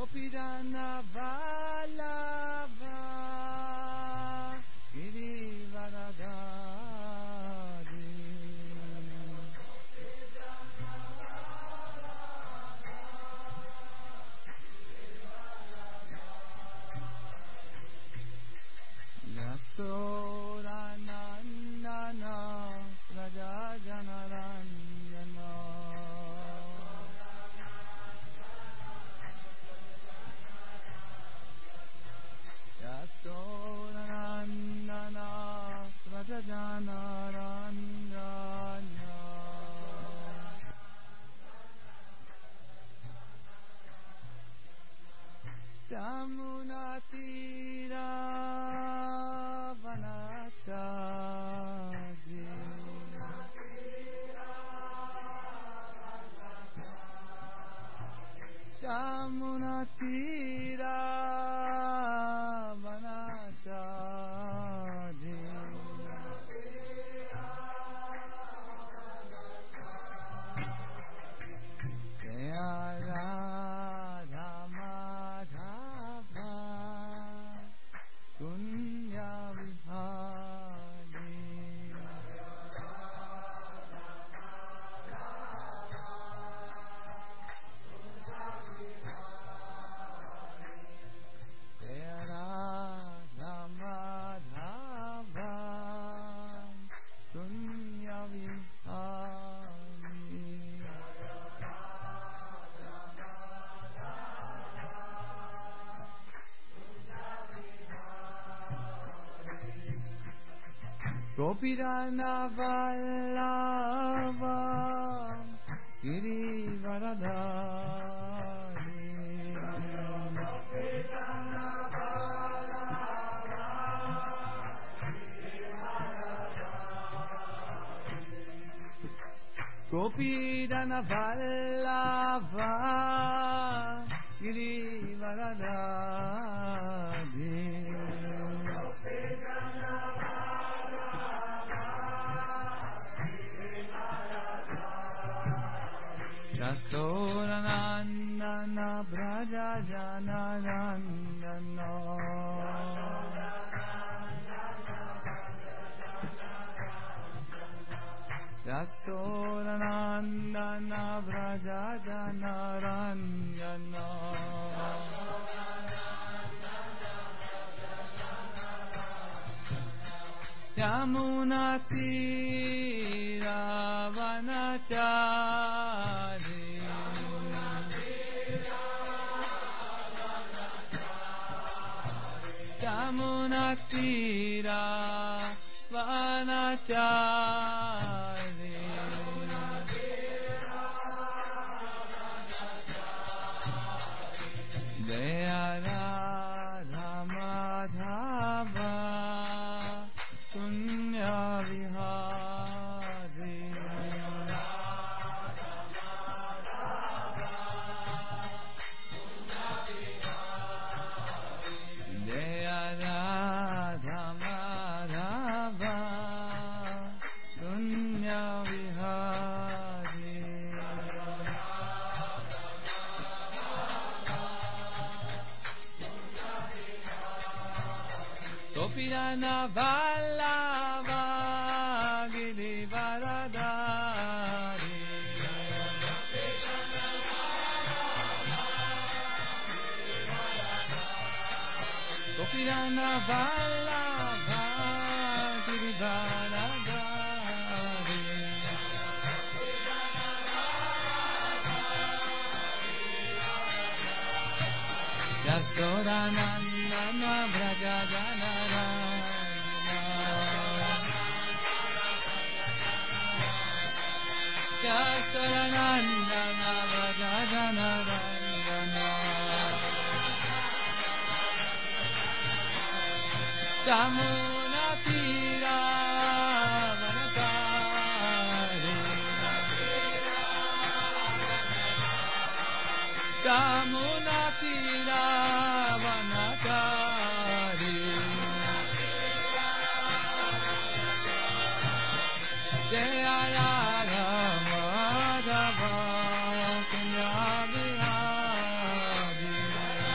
Gopidana Vallabha Girivaradari Yasodanandana Rajajanarandana Yasodanandana Rajajanarandana Yamunatira Vanachaji Yamunatira Vanachaji Gopidana Vallabha Girivaradari Gopidana Vallabha Girivaradari Yasodanandana Brajajanarandana Yasodanandana Brajajanarandana Yamunatira Vanachari Yamunatira Vanachari Jaya Radha Madhava Punya Vihari Jaya Radha Madhava Punya Vihari Gopidana Vallabha Girivaradari Gopidana Vallabha Girivaradari Yasodanandana Brajajanarandana Yasodanandana Brajajanarandana Yamunatira Vanachari Yamunatira Vanachari Jaya Radha Madhava Punya Vihari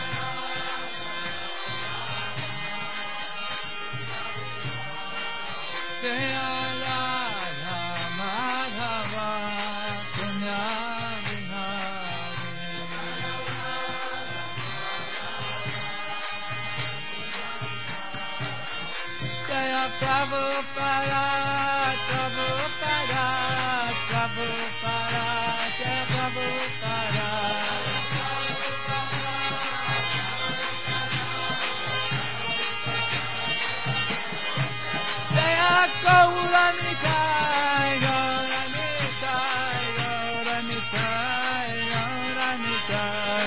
Prabhupada, Prabhupada, Prabhupada, Jai Prabhupada. Jaya Gauranitai, Gauranitai, Gauranitai, Gauranitai.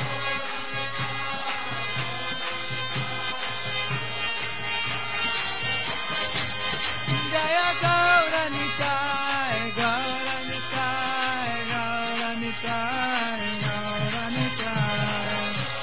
Jaya Gauranitai, Gauranitai, Gauranitai, Gauranitai.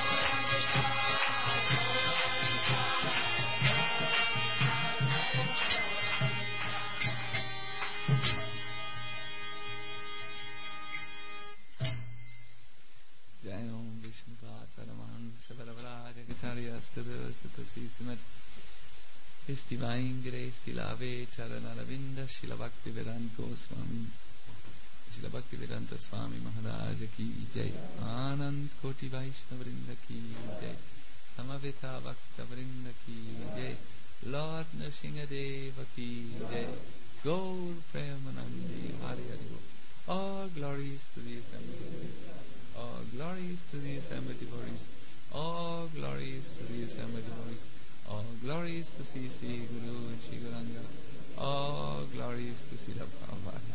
Jai Om Vishnu Pad Paramahansa Bharavaraya Gacharya Stada Satasi Simat His Divine Grace Silave Charanaravinda Shila Bhakti Vedanta Swami Shila Bhakti Vedanta Swami Maharaj Ki Jai Anand Koti Vaishnava Vrinda Ki Jai Samaveta Bhakta Vrinda Ki Jai Lord Nrsingadeva Ki Jai Gaur Premanandi Hari Hari Bol. All glories to the assembled devotees. All glories to the assembled devotees. All glories to the assembled devotees. All glories to C.C. Guru and Shri Gauranga. All glories to Srila Prabhupada.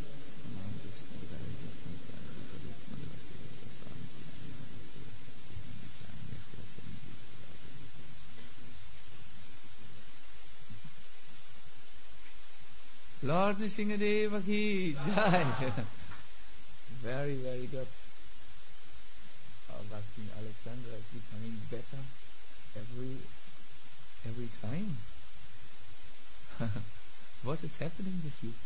Lord Nrsingadeva Ki Jai. Very, very good. Our Bhakti Alexandra is becoming better every time. What is happening with you?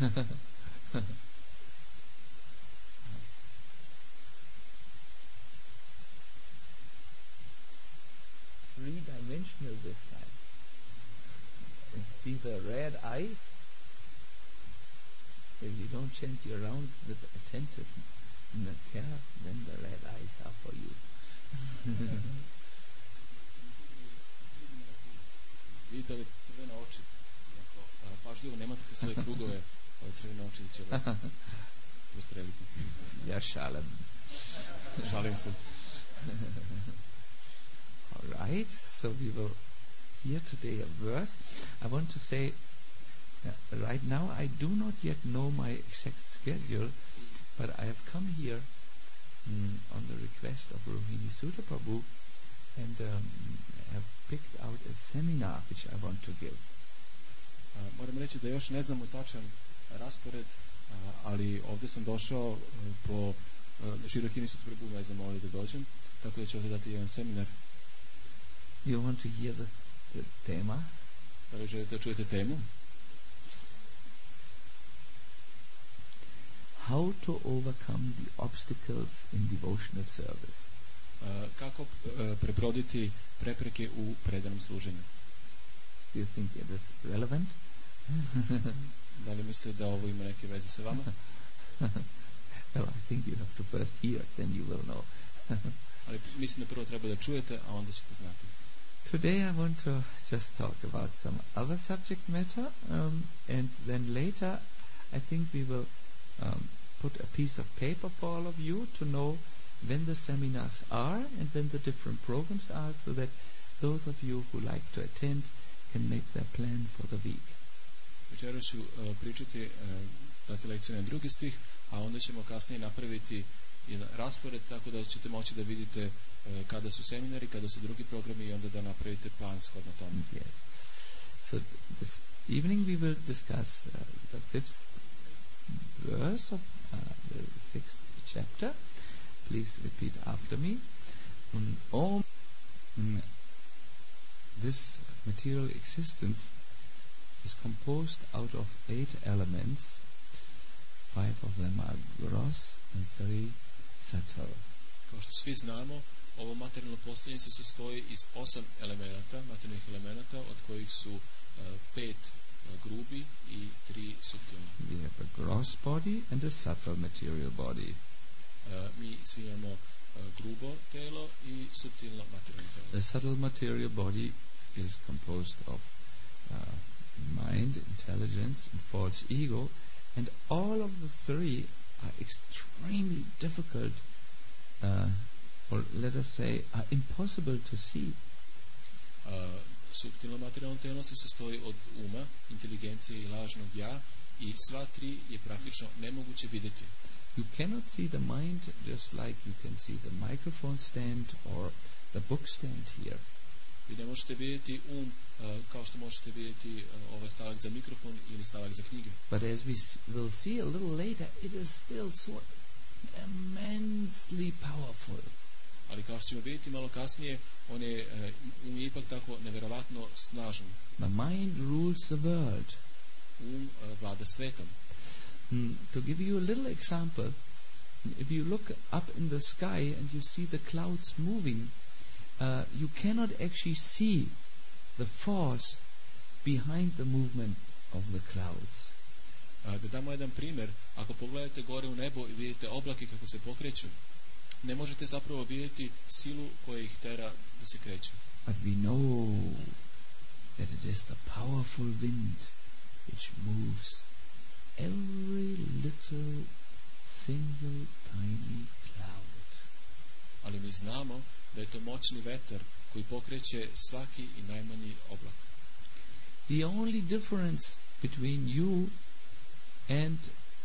Three-dimensional this time. See the red eye? If you don't chant you around with attentive care, then the red eyes are for you. Vidite ove crvene oči, ako pažljivo ne matate svoje krugove, ove crvene oči će vas postreliti. Ja šalim. Šalim se. Alright, so we will hear today a verse. I want to say, right now I do not yet know my exact schedule, but I have come here on the request of Rohini Sudha Prabhu and have picked out a seminar which I want to give. Moram reći da još ne znamo tačan raspored, ali ovdje sam došao po Rohini Sudha Prabhu me zamolio da dođem, tako da ću ovdje dati jedan seminar. You want to hear the tema? Da li želite da čujete temu? How to overcome the obstacles in devotional service. Kako prebroditi prepreke u predanom služenju? Do you think it is relevant? Da li mislite da ovo ima neke veze sa vama? Well, I think you have to first hear, then you will know. Ali mislim da prvo treba da čujete, a onda ćete znati. Today I want to just talk about some other subject matter, and then later I think we will put a piece of paper for all of you to know when the seminars are and when the different programs are, so that those of you who like to attend can make their plan for the week. Večeras ću pričati, dati lekciju na drugi stih, a onda ćemo kasnije napraviti jedan raspored, tako da ćete moći da vidite kada su seminari, kada su drugi programi i onda da napravite plan shodno tome. Yes. So this evening we will discuss the fifth verse of the sixth chapter. Please repeat after me. Om. This material existence is composed out of 8 elements. 5 of them are gross and 3 subtle. Kao što svi znamo, ovo materijalno postojanje se sastoji iz 8 elemenata, materijalnih elemenata, od kojih su 5 grubi i 3 suptilni. We have a gross body and a subtle material body. Mi svi imamo grubo telo i suptilno materijalno telo. The subtle material body is composed of mind, intelligence, and false ego, and all of the three are extremely difficult, or let us say, are impossible to see. Suptilno materijalno telo se sastoji od uma, inteligencije i lažnog ja, i sva tri je praktično nemoguće vidjeti. You cannot see the mind just like you can see the microphone stand or the book stand here. Vi ne možete vidjeti kao što možete vidjeti ovaj stavak za mikrofon ili stavak za knjige. But as we will see a little later, it is still so immensely powerful. Ali kao što ćemo vidjeti malo kasnije, on je ipak tako nevjerovatno snažan. The mind rules the world. Vlada svetom. To give you a little example, if you look up in the sky and you see the clouds moving, you cannot actually see the force behind the movement of the clouds. Da damo jedan primjer, ako pogledate gore u nebo i vidite oblake kako se pokreću, ne možete zapravo vidjeti silu koja ih tera da se kreću. But we know that it is the powerful wind which moves every little single tiny cloud. Ali mi znamo da je to moćni vetar koji pokreće svaki i najmanji oblak. The only difference between you and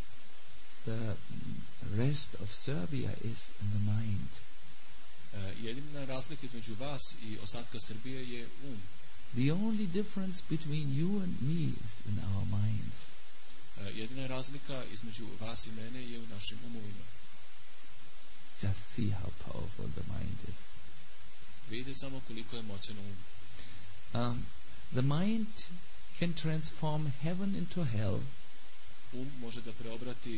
the rest of Serbia is in the mind. Jedina razlika između vas i ostatka Srbije je The only difference between you and me is in our minds. Jedina razlika između vas i mene je u našim umovima. Just see how powerful the mind is. Vidite samo koliko je moćan The mind can transform heaven into hell. Može da preobrati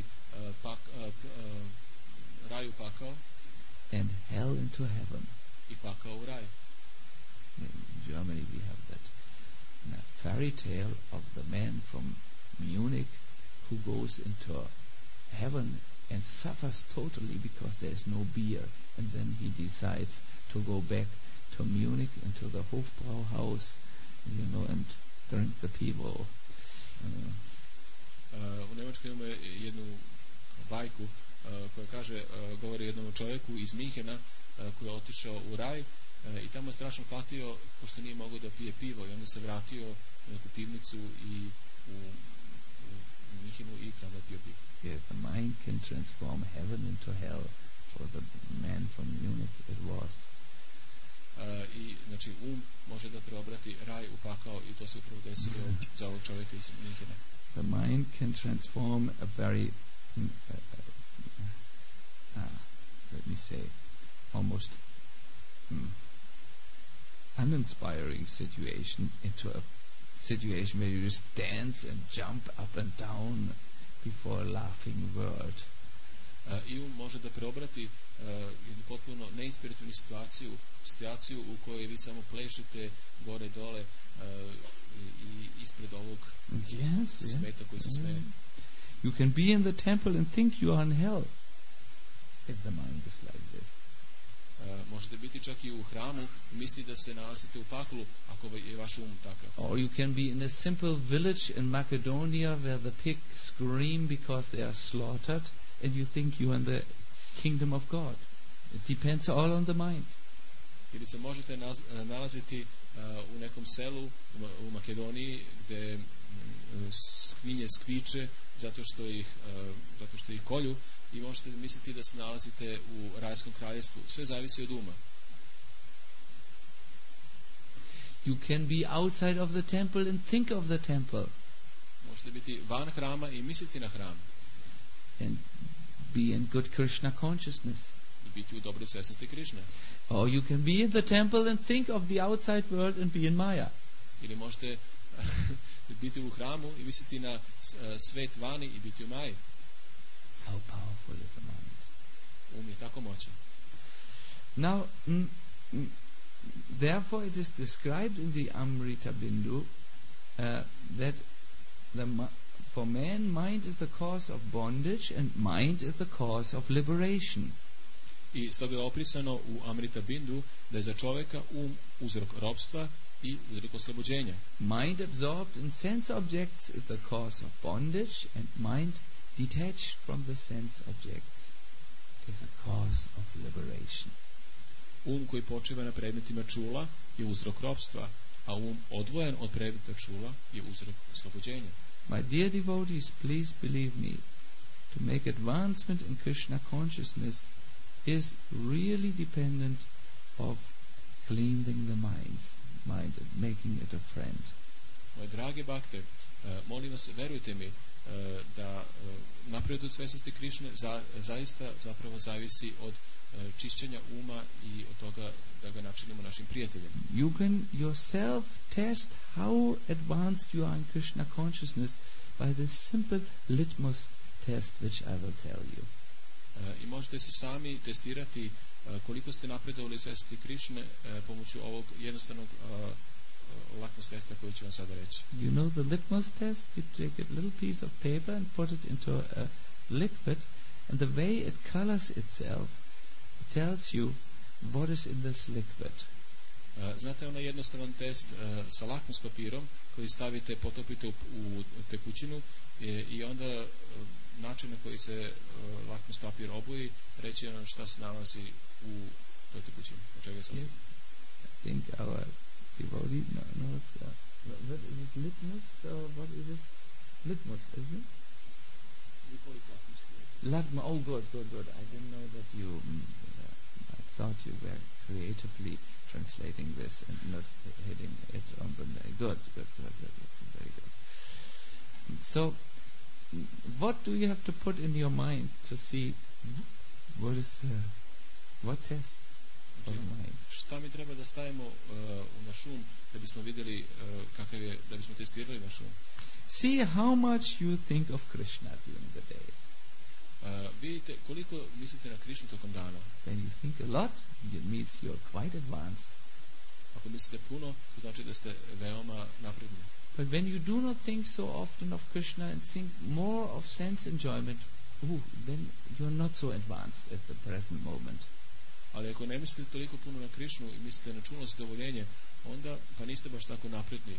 raj u pakao. And hell into heaven. I pakao u raj. In Germany we have that fairy tale of the man from Munich who goes into heaven and suffers totally because there is no beer, and then he decides to go back to Munich into the Hofbrauhaus, and drink the pivo. U Njemačkoj imamo jednu bajku koja kaže, govori o jednom čovjeku iz Minhena koji je otišao u raj i tamo je strašno patio pošto nije mogao da pije pivo, i onda se vratio u neku pivnicu i u Minhenu i tamo je pio pivo. Yeah, the mind can transform heaven into hell. For the man from Munich it was. I znači može da preobrati raj u pakao, i to se upravo desilo za ovog čovjeka iz Minhena. The mind can transform a very let me say almost uninspiring situation into a situation where you just dance and jump up and down before a laughing world. I može da preobrati jednu potpuno neinspirativnu situaciju u kojoj vi samo plešete gore dole i ispred ovog sveta koji se smeje. You can be in the temple and think you are in hell if the mind is like this. Možete biti čak i u hramu i misliti da se nalazite u paklu ako je vaš takav. Or you can be in a simple village in Macedonia where the pigs scream because they are slaughtered and you think you are in the kingdom of God. It depends all on the mind. Ili se možete nalaziti u nekom selu u Makedoniji gdje svinje skviče zato što ih kolju, i možete misliti da se nalazite u rajskom kraljevstvu. Sve zavisi od uma. You can be outside of the temple and think of the temple. Možete biti van hrama i misliti na hram. And be in good Krishna consciousness. I biti u dobroj svjesnosti Krišne. Or you can be in the temple and think of the outside world and be in Maya. Ili možete biti u hramu i misliti na svet vani i biti u Maji. So powerful is the mind. Je tako moćan. Now, therefore it is described in the Amrita Bindu that for man, mind is the cause of bondage and mind is the cause of liberation. I stoga je opisano u Amrita Bindu da je za čoveka uzrok ropstva i uzrok oslobođenja. Mind absorbed in sense objects is the cause of bondage, and mind detached from the sense objects is the cause of liberation. Koji počiva na predmetima čula je uzrok ropstva, a odvojen od predmeta čula je uzrok oslobođenja. My dear devotees, please believe me, to make advancement in Krishna consciousness is really dependent of cleansing the mind and making it a friend. Moje drage bakte, molim vas, verujte mi da napredujete od svesnosti Krišne zaista zapravo zavisi od čišćenja uma i od toga da ga načinimo našim prijateljem. You can yourself test how advanced you are in Krishna consciousness by the simple litmus test which I will tell you. I možete se sami testirati koliko ste napredovali u svesnosti Krišne pomoću ovog jednostavnog lakmus testa koji ću vam sada reći. You know the litmus test? You take a little piece of paper and put it into a liquid, and the way it colors itself tells you what is in this liquid. Znate onaj jednostavan test sa lakmus papirom koji stavite, potopite u tekućinu i onda način na koji se lakmus papir oboji reći nam šta se nalazi u toj tekućini. Od čega je sastavljeno? I think our devotee knows what is it, litmus or what is it? Litmus, isn't it? Latmus. Oh, good. I didn't know that you. I thought you were creatively translating this and not hitting it on the good. Very good. So, what do you have to put in your mind to see what test for the mind? Šta mi treba da stavimo u naš um da bismo vidjeli kakav je, da bismo testirali naš um? See how much you think of Krishna during the day. Vidite koliko mislite na Krišnu tokom dana. When you think a lot, it means you're quite advanced. Ako mislite puno, to znači da ste veoma napredni. But when you do not think so often of Krishna and think more of sense enjoyment, then you're not so advanced at the present moment. Ali ako ne mislite toliko puno na Krišnu i mislite na čulno zadovoljenje, onda pa niste baš tako napredni.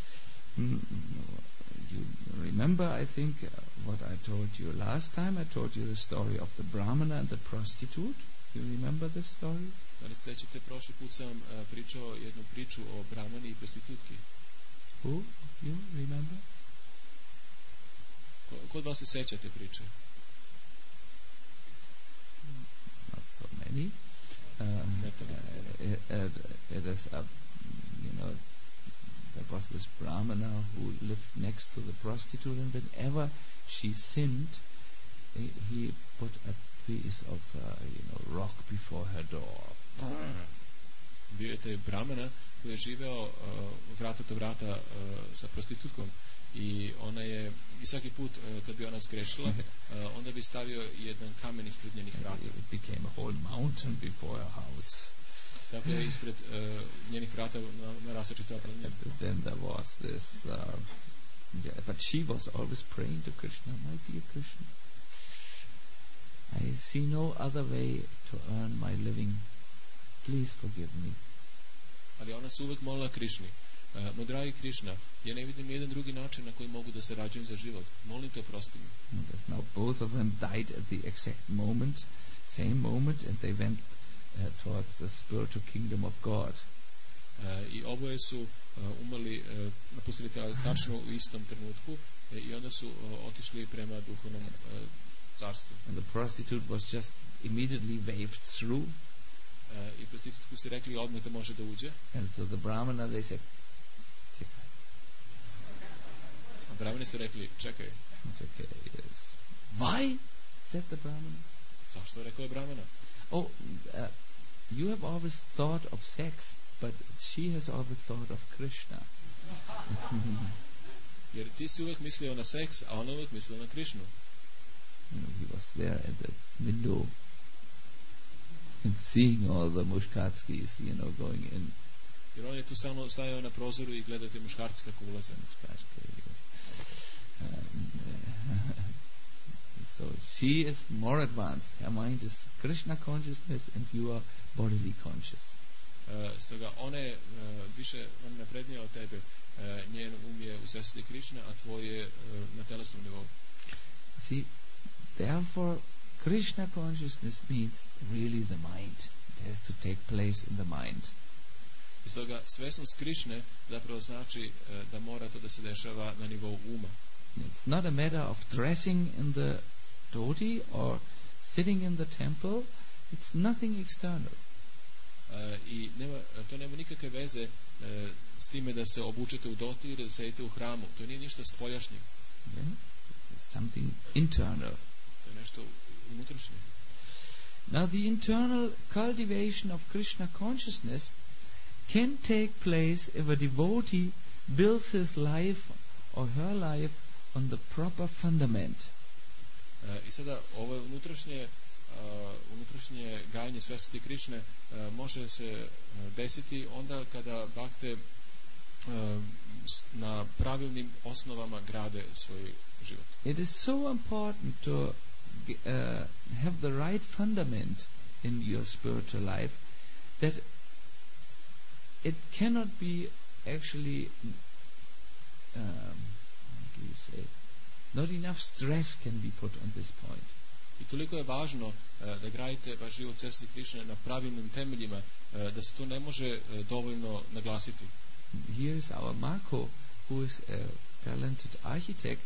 You remember, I think, what I told you last time. I told you the story of the Brahmana and the prostitute. Do you remember this story? Da li se sećate, prošli put sam pričao jednu priču o Brahmani i prostitutki. Who? You remember? Ko od vas se seća te priče? Not so many. It is there was this Brahmana who lived next to the prostitute, and whenever she sinned, he put a piece of rock before her door. Bio je taj Brahmana koji je živeo vrata do vrata sa prostitutkom i ona je i svaki put kad bi ona zgrešila onda bi stavio jedan kamen ispred njenih vrata. It became a whole mountain before her house. Tako je ispred njenih vrata narasla čitava planina. Then there was this but she was always praying to Krishna, my dear Krishna, I see no other way to earn my living. Please forgive me. Ali ona se uvek molila Krišni. Moj dragi Krišna, ja ne vidim jedan drugi način na koji mogu da se rađujem za život. Molim te, oprosti mi. Now both of them died at the exact moment, same moment, and they went towards the spiritual kingdom of God. I oboje su umrli, napustili tačno u istom trenutku i onda su otišli prema duhovnom carstvu. And the prostitute was just immediately waved through. I prostitutku su rekli odmah da može da uđe. And so the Brahmana, they said, čekaj. A Brahmani su rekli, čekaj. Čekaj, yes. Why? Said the Brahmana. Zašto, rekao je Brahmana? Oh, you have always thought of sex, but she has always thought of Krishna. Jer ti si uvek mislio na seks, a ona uvek mislila na Krišnu. He was there at the window and seeing all the mushkatskis, going in. Jer on je tu samo stajao na prozoru i gledao te muškarci kako ulaze. So she is more advanced. Her mind is Krishna consciousness and you are bodily conscious. Stoga ona je naprednija od tebe. Njen je u svesti Krishna, a tvoj je na telesnom nivou. See, therefore, Krishna consciousness means really the mind. It has to take place in the mind. I stoga svesnost Krishne zapravo znači da mora to da se dešava na nivou uma. It's not a matter of dressing in the dhoti or sitting in the temple. It's nothing external. I to nema nikakve veze s time da se obučete u dhoti ili da sedite u hramu. To nije ništa spoljašnje. Yeah? It's something internal. To je nešto unutrašnje. Now the internal cultivation of Krishna consciousness can take place if a devotee builds his life or her life on the proper fundament. I sada ovo unutrašnje gajanje svesti Krišne može se desiti onda kada bakte na pravilnim osnovama grade svoj život. It is so important to have the right fundament in your spiritual life that it cannot be actually how do you say, not enough stress can be put on this point. I toliko je važno da gradite vaš život svesti Krišne na pravilnim temeljima, da se to ne može dovoljno naglasiti. Here is our Marco, who is a talented architect.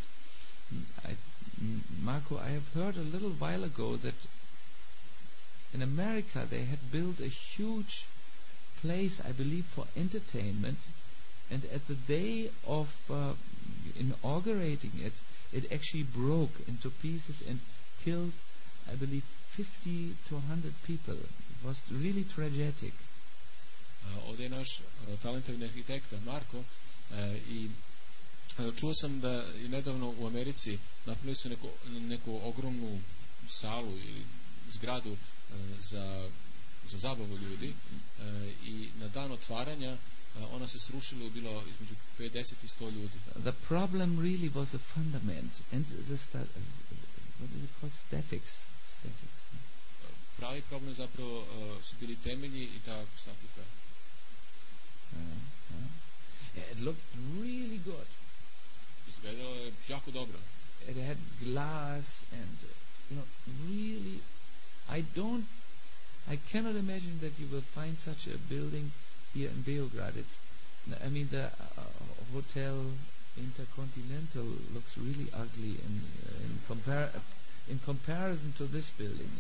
Marco, I have heard a little while ago that in America they had built a huge place, I believe, for entertainment, and at the day of inaugurating it, it actually broke into pieces and killed, I believe, 50 to 100 people. It was really tragic. Ovdje je naš talentovni arhitekta Marko i čuo sam da je nedavno u Americi napravili su neku ogromnu salu ili zgradu za zabavu ljudi i na dan otvaranja ona se srušila, je bilo između 50 i 100 ljudi. The problem really was a fundament and the what is it called? Statics. Pravi problem zapravo su bili temelji i ta statika. It looked really good. Izgledalo je jako dobro. It had glass and really I cannot imagine that you will find such a building here in Beograd. The Hotel Intercontinental looks really ugly in comparison to this building.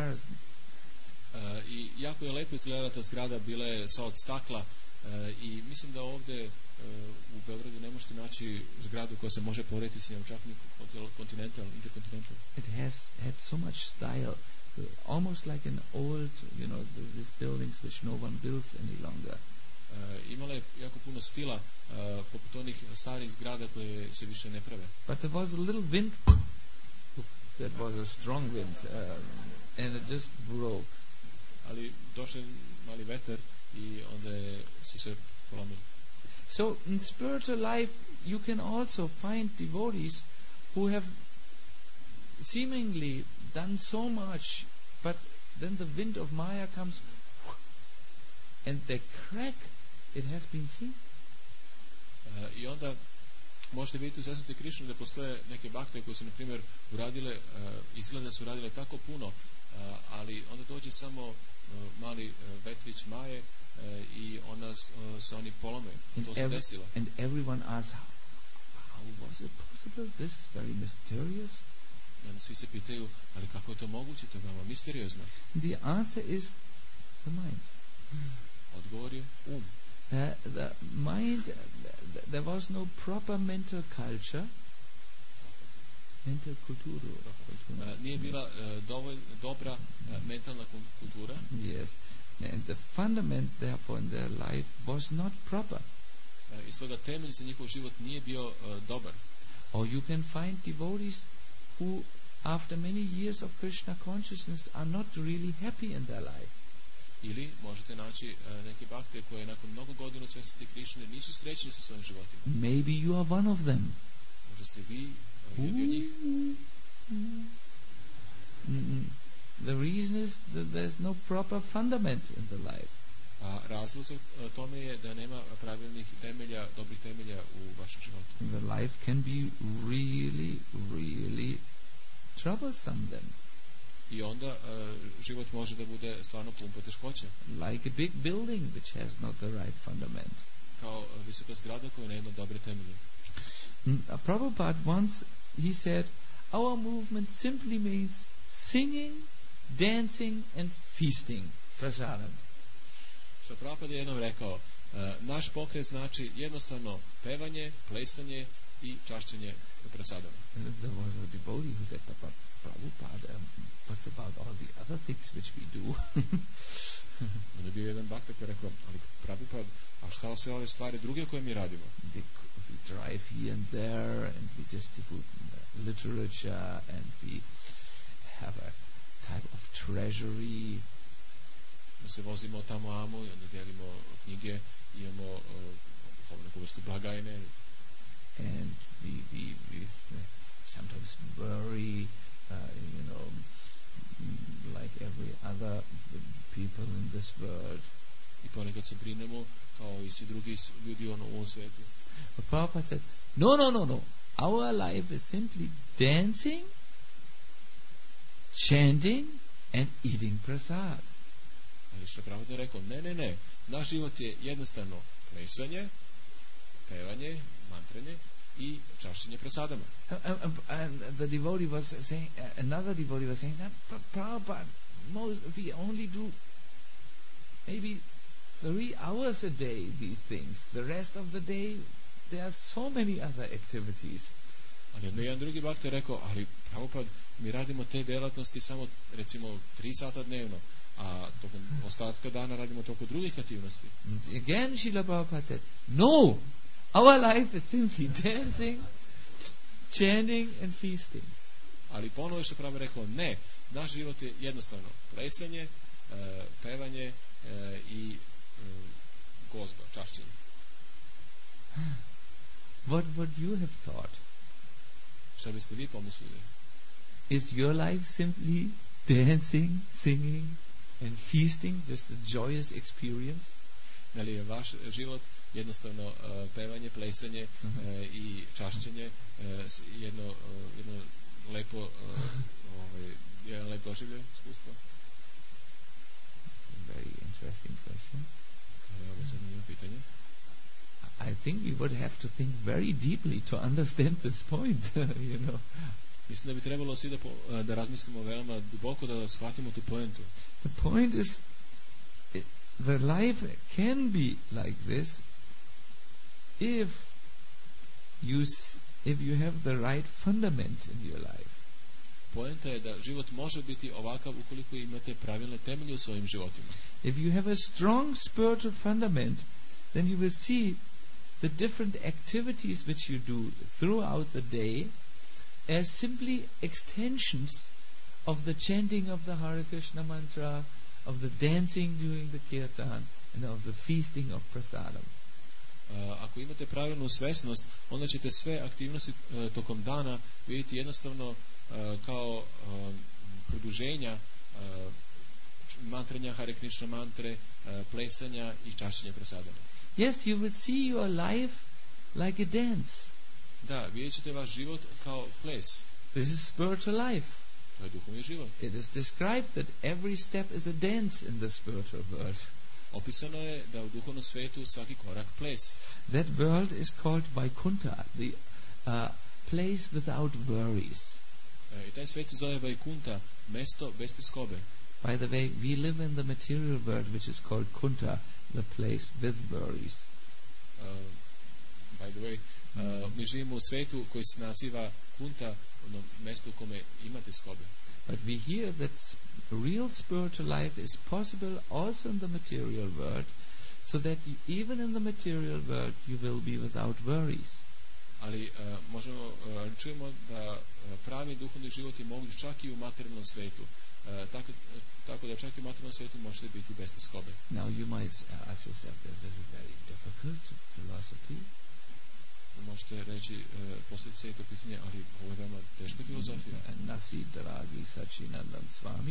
I jako je lepo izgledala ta zgrada, bila je sva od stakla i mislim da ovdje u Beogradu ne možete naći zgradu koja se može porediti s njom, čak ni Hotel Intercontinental. It had so much style, almost like an old, these buildings which no one builds any longer. Imala je jako puno stila, poput onih starih zgrada koje se više ne prave. But there was a little wind. That was a strong wind, and it just broke. Ali došao mali vetar i onda se sve polomilo. So in spiritual life you can also find devotees who have seemingly done so much, but then the wind of Maya comes and they crack. It has been seen. I onda možete vidjeti u svesti Krišne da postoje neke bakte koje su, na primjer, uradile, izgleda da su uradile tako puno, ali onda dođe samo mali vetrić Maje i onda se oni polome. To se desilo. And everyone asks, how was it possible? This is very mysterious. Svi se pitaju, ali kako je to moguće? To je veoma misteriozno. The answer is the mind. Odgovor je um. The mind, there was no proper mental culture. Mental kulturu. Nije bila dovoljno dobra mentalna kultura. Yes. And the fundament therefore in their life was not proper. I stoga temelj za njihov život nije bio dobar. Or you can find devotees who after many years of Krishna consciousness are not really happy in their life. Ili možete naći neke bakte koje nakon mnogo godina svesti Krišne nisu srećni sa svojim životima. Maybe you are one of them. Možda se vi jedni od njih. The reason is that there's no proper fundament in the life. A razlog za tome je da nema pravilnih temelja, dobrih temelja u vašem životu. The life can be really troublesome then. I onda život može da bude stvarno pun poteškoća. Like a big building which has not the right fundament. Kao visoka zgrada koja nema dobre temelje. Prabhupada once, he said, our movement simply means singing, dancing and feasting. Prasadam. Što Prabhupada je jednom rekao, naš pokret znači jednostavno pevanje, plesanje i čašćenje prasadama. There was a devotee who said, Prabhupada, what's about all the other things which we do? On je bio jedan bakta koji je rekao, ali Prabhupada, a šta sve ove stvari druge koje mi radimo? We drive here and there and we distribute literature and we have a type of treasury. Mi se vozimo tamo amo i onda delimo knjige, imamo neku vrstu blagajne. And we sometimes worry, like every other people in this world. I ponekad se brinemo kao i svi drugi ljudi u ovom svetu. But Prabhupada said, no. Our life is simply dancing, chanting and eating prasad. Ali što Prabhupada je rekao, ne. Naš život je jednostavno plesanje, pevanje, mantranje i čašćenje prasadama. And the devotee was saying, another devotee was saying, Prabhupada, we only do maybe 3 hours a day these things. The rest of the day there are so many other activities. Ali jedan drugi bhakt je rekao, ali Prabhupada, mi radimo te delatnosti samo recimo 3 sata dnevno, a tokom ostatka dana radimo toliko drugih aktivnosti. Again Srila Prabhupada said, no, our life is simply dancing, chanting and feasting. Ali ponovo što Prabhupada rekao, ne, naš život je jednostavno plesanje, pevanje i gozba, čašćenje. What would you have thought? Šta biste vi pomislili? Is your life simply dancing, singing and feasting, just a joyous experience? Da li je vaš život jednostavno pevanje, plesanje i čašćenje, jedno lepo jedan lep doživljaj, iskustvo? That's a very interesting question. To je ovo zanimljivo pitanje. I think we would have to think very deeply to understand this point, Mislim da bi trebalo svi da razmislimo veoma duboko da shvatimo tu poentu. The point is, the life can be like this if you have the right fundament in your life. Poenta je da život može biti ovakav ukoliko imate pravilne temelje u svojim životima. If you have a strong spiritual fundament, then you will see the different activities which you do throughout the day as simply extensions of the chanting of the Hare Krishna mantra, of the dancing during the kirtan, and of the feasting of prasadam. Ako imate pravilnu svesnost, onda ćete sve aktivnosti tokom dana vidjeti jednostavno kao produženja mantranja Hare Krishna mantre, plesanja i čašćenja prasadama. Yes, you will see your life like a dance. Da, vidjet ćete vaš život kao ples. This is spiritual life. To je duhovni život. It is described that every step is a dance in the spiritual world. Opisano je da u duhovnom svetu svaki korak ples. That world is called Vaikuntha, the place without worries. I taj svet se zove Vaikuntha, mesto bez tjeskobe. By the way, we live in the material world which is called Kuntha, the place with worries. By the way, mi živimo u svetu koji se naziva Kuntha, ono mesto u kome ima tjeskobe. But we hear that real spiritual life is possible also in the material world, so that even in the material world you will be without worries. Ali čujemo da pravi duhovni život je moguć čak i u materijalnom svetu. Tako da čak i u materijalnom svetu možete biti bez tjeskobe. Now you might ask yourself, this is a very difficult philosophy. možete reći, postaviti se to pitanje, ali ovo je veoma teška filozofija. Nasi Dragi Sachinandan Swami,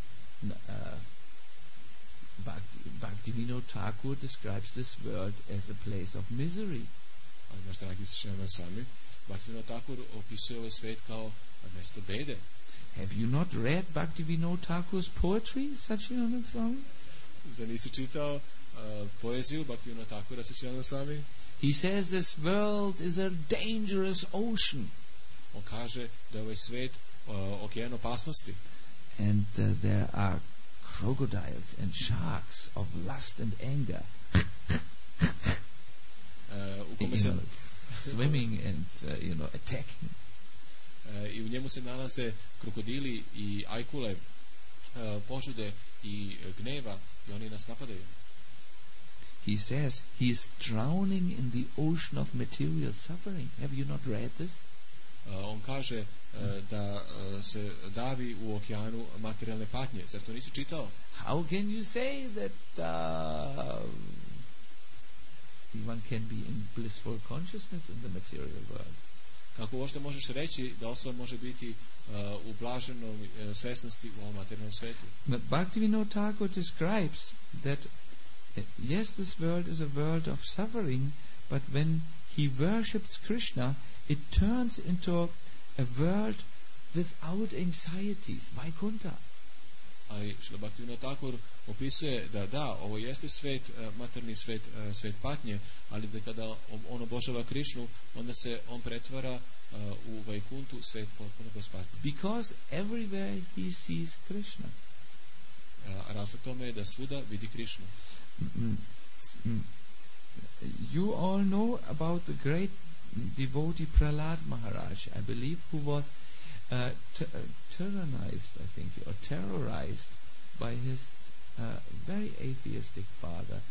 Bhaktivinoda Thakur describes this world as a place of misery. Ali naš dragi Sachinandan Swami, Bhaktivinoda Thakur opisuje ovaj svet kao mesto bede. Have you not read Bhaktivinoda Thakur's poetry, Sachinandan Swami? Zar nisi čitao poeziju Bhaktivinoda Thakura, Sachinandan Swami? He says this world is a dangerous ocean. On kaže da je ovaj svet okean opasnosti. And there are crocodiles and sharks of lust and anger. U kome se swimming and attacking. I u njemu se nalaze krokodili i ajkule, požude i gneva, i oni nas napadaju. He says he is drowning in the ocean of material suffering. Have you not read this? On kaže da se davi u okeanu materijalne patnje. Zar to nisi čitao? How can you say that one can be in blissful consciousness in the material world? Kako uopšte možeš reći da osoba može biti u blaženom svesnosti u ovom materijalnom svetu? But Bhaktivinoda Thakur describes that yes, this world is a world of suffering, but when he worships Krishna, it turns into a world without anxieties, Vaikuntha. Ali Šrila Bhaktivinoda Thakur opisuje da ovo jeste svet, materijalni svet, svet patnje, ali da kada on obožava Krišnu, onda se on pretvara u Vaikuntu, svet potpuno bez patnje. Because everywhere he sees Krishna. Razlog tome je da svuda vidi Krišnu. You all know about the great devotee Prahlad Maharaj, I believe, who was tyrannized, I think, or terrorized by his very atheistic father,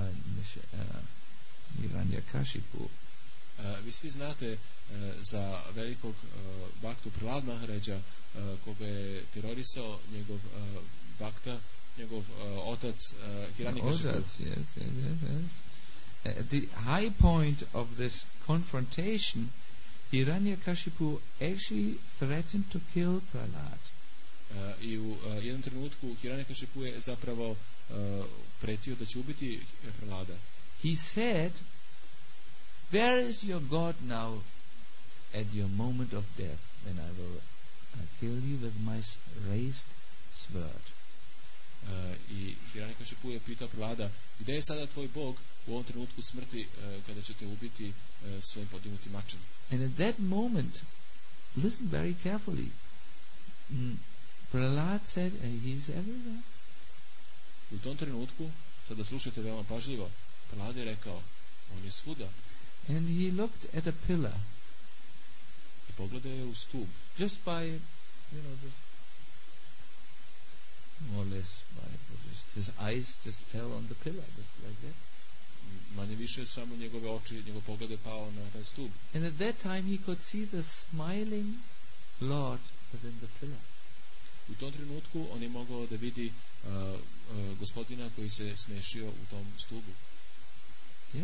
Hiranyakashipu. Vi svi znate za velikog baktu Prahlad Maharaja, koga je terorisao njegov bakta, njegov otac Hiranyakashipu. Yes. At the high point of this confrontation, Hiranyakashipu actually threatened to kill Prahlad. I u jednom trenutku Hiranyakashipu je zapravo pretio da će ubiti Prahlada. He said, "Where is your God now at your moment of death, when I will kill you with my raised sword?" I Hiranyakashipu je pitao Prahlada, gde je sada tvoj Bog u ovom trenutku smrti, kada ćete ubiti svojim podignutim mačem? And at that moment, listen very carefully, Prahlad said, "He is everywhere." U tom trenutku, sada slušajte veoma pažljivo, Prahlad je rekao, on je svuda. And he looked at a pillar. I pogledao je u stub. Just by, just more or less his eyes just fell on the pillar, just like that. Manje više samo njegove oči, njegov pogled je pao na taj stub. And at that time he could see the smiling Lord within the pillar. U tom trenutku on je mogao da vidi gospodina koji se smešio u tom stubu. Yes.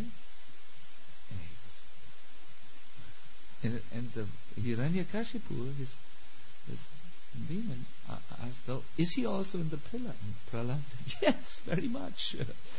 And the Hiranyakashipu, his demon, asked, "Oh, is he also in the pillar?" And Prahlad said, "Yes, very much."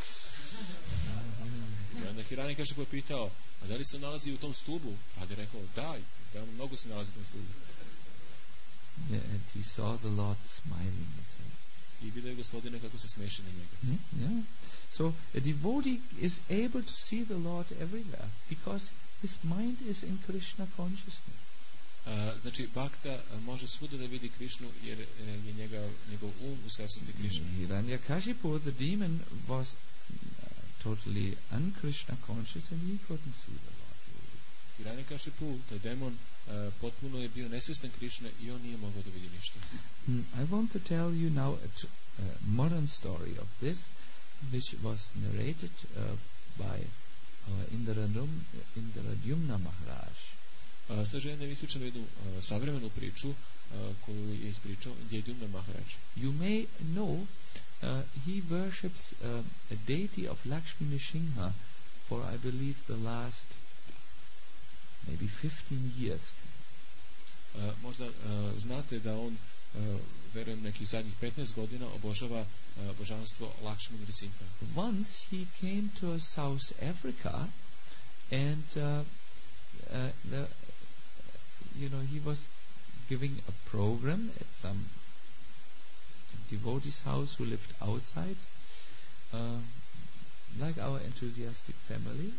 I onda Hiranyakashipu je pitao, a da li se nalazi u tom stubu? Prahlad je rekao, da, veoma mnogo se nalazi u tom stubu. Yeah, and he saw the Lord smiling at him. I vidio je gospodine kako se smeši na njega. Yeah. So a devotee is able to see the Lord everywhere because his mind is in Krishna consciousness. Znači, bakta može svuda da vidi Krišnu jer je njegov u svesnosti Krišne. Hiranyakashipu, the demon, was totally un-Krishna conscious and he couldn't see the Lord. Hiranyakashipu, taj demon, potpuno je bio nesvestan Krišne i on nije mogao da vidi ništa. I want to tell you now a modern story of this, which was narrated by Indradyumna Maharaj. Sad želim da mi ispričam jednu savremenu priču koju je ispričao Indradyumna Maharaj. You may know he worships a deity of Lakshmi Nrsimha for, I believe, the last maybe 15 years. Možda znate da on, verujem, nekih zadnjih 15 godina obožava božanstvo Lakshmi Nrisimha. Once he came to South Africa, and he was giving a program at some devotee's house who lived outside, like our enthusiastic family,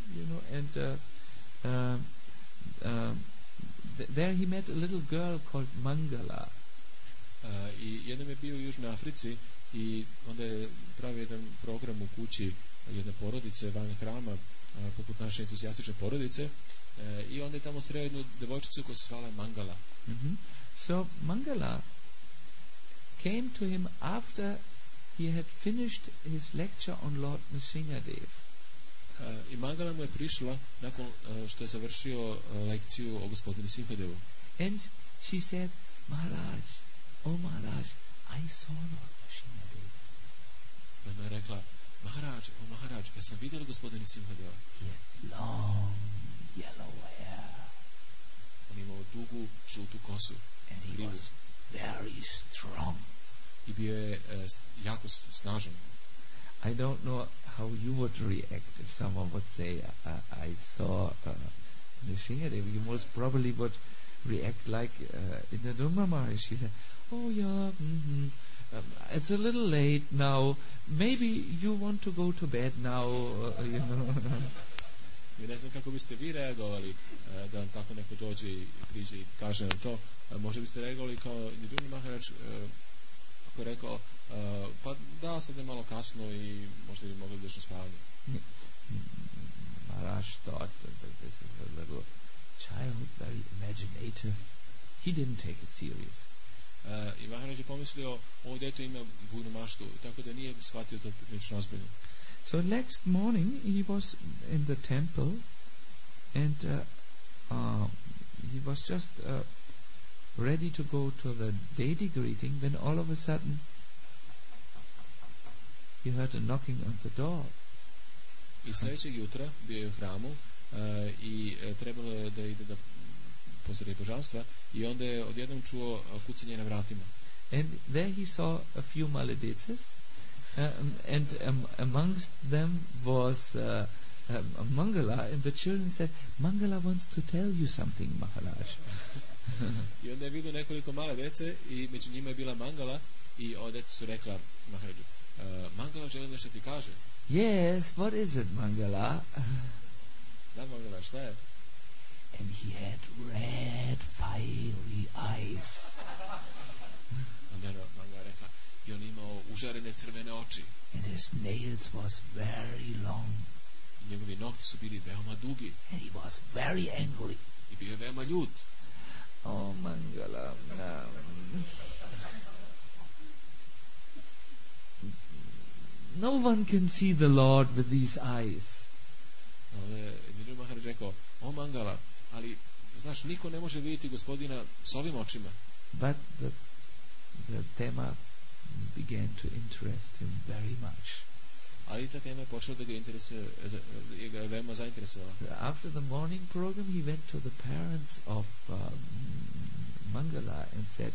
and there he met a little girl called Mangala. I jednom je bio u Južnoj Africi i onda je pravio jedan program u kući jedne porodice van hrama, poput naše entuzijastične porodice, i onda je tamo sreo jednu devojčicu koja se zvala Mangala. So Mangala came to him after he had finished his lecture on Lord Nrsingadev. I Mangala mu je prišla nakon što je završio lekciju o gospodinu Nrsingadevu. And she said, Maharaj, oh Maharaj, I saw Lord Nrsingadev. Ona je rekla, Maharaj, ja sam vidjela gospodina Nrsingadeva. He had long yellow hair. On imao dugu žutu kosu. And he was very strong. I bio je jako snažan. I don't know how you would react if someone would say, I saw Nrsingadev. You most probably would react like Indra Maharaj. She said, oh yeah, it's a little late now. Maybe you want to go to bed now, I ne znam kako biste vi reagovali da vam tako neko dođe i priđe i kaže nam to. Možda biste reagovali kao Indra Maharaj, ako je rekao, pa da, sad je malo kasno i možda bi mogli doći na spavanje. Maharaj thought that this is a little child, very imaginative. He didn't take it serious. I Maharaj je pomislio, ovo dete ima bujnu maštu, tako da nije shvatio to prilično ozbiljno. So next morning he was in the temple, and he was just ready to go to the deity greeting, when all of a sudden he heard a knocking on the door. I sljedećeg jutra bio je u hramu i trebalo je da ide da pozdravi božanstva, i onda je odjednom čuo kucanje na vratima. And there he saw a few Maladetses, and amongst them was Mangala, and the children said, Mangala wants to tell you something, Maharaj. I onda je vidio nekoliko male dece i među njima je bila Mangala, i ova deca su rekla Maharaju, Mangala želi nešto ti kaže. Yes, what is it, Mangala? Da, Mangala, šta je? And he had red, fiery eyes. Onda je Mangala rekla, i on imao užarene crvene oči. And his nails was very long. I njegovi nokti su bili veoma dugi. And he was very angry. I bio je veoma ljut. Oh, Mangala. No one can see the Lord with these eyes. Onda je Indra Maharaj rekao, o Mangala, ali znaš, niko ne može vidjeti gospodina s ovim očima. But the tema began to interest him very much. Ali ta tema je počela da ga je veoma zainteresovala. After the morning program, he went to the parents of Mangala and said,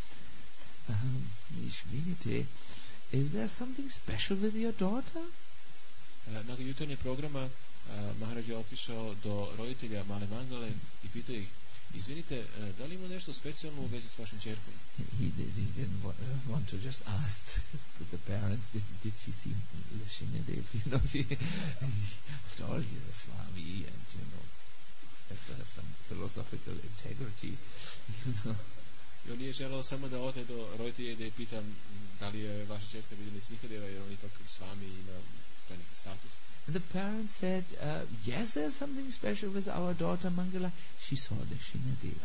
Ishvinite, is there something special with your daughter? Nakon jutarnjeg programa Maharaj je otišao do roditelja male Mangale i pitao ih, izvinite, da li ima nešto specijalno u vezi s vašim ćerkom? He didn't want to just ask the parents, did she see Nrsingadev? After all, he's a Swami, and have to have some philosophical integrity. I on nije želao samo da ode do roditelja i da je pita da li je vaša ćerka vidjela Nrsingadeva, jer on ipak Swami ima taj neki status. And the parents said, yes, there's something special with our daughter Mangala. She saw Nrsingadev.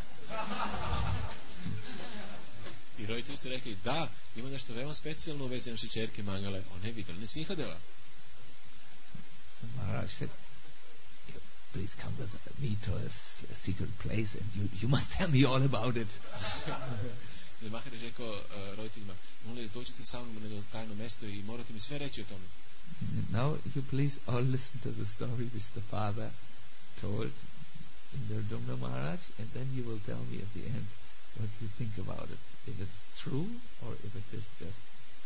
I roditelji su rekli, da, ima nešto veoma specijalno u vezi naše ćerke Mangale. On je vidjela Nrsingadeva. So Maharaj said, please come with me to a secret place, and you must tell me all about it. Maharaj rekao roditeljima, molim, dođite sa mnom na tajno mjesto i morate mi sve reći o tome. Now you please all listen to the story which the father told. Dumna Maharaj, and then you will tell me at the end what you think about it. If it's true, or if it is just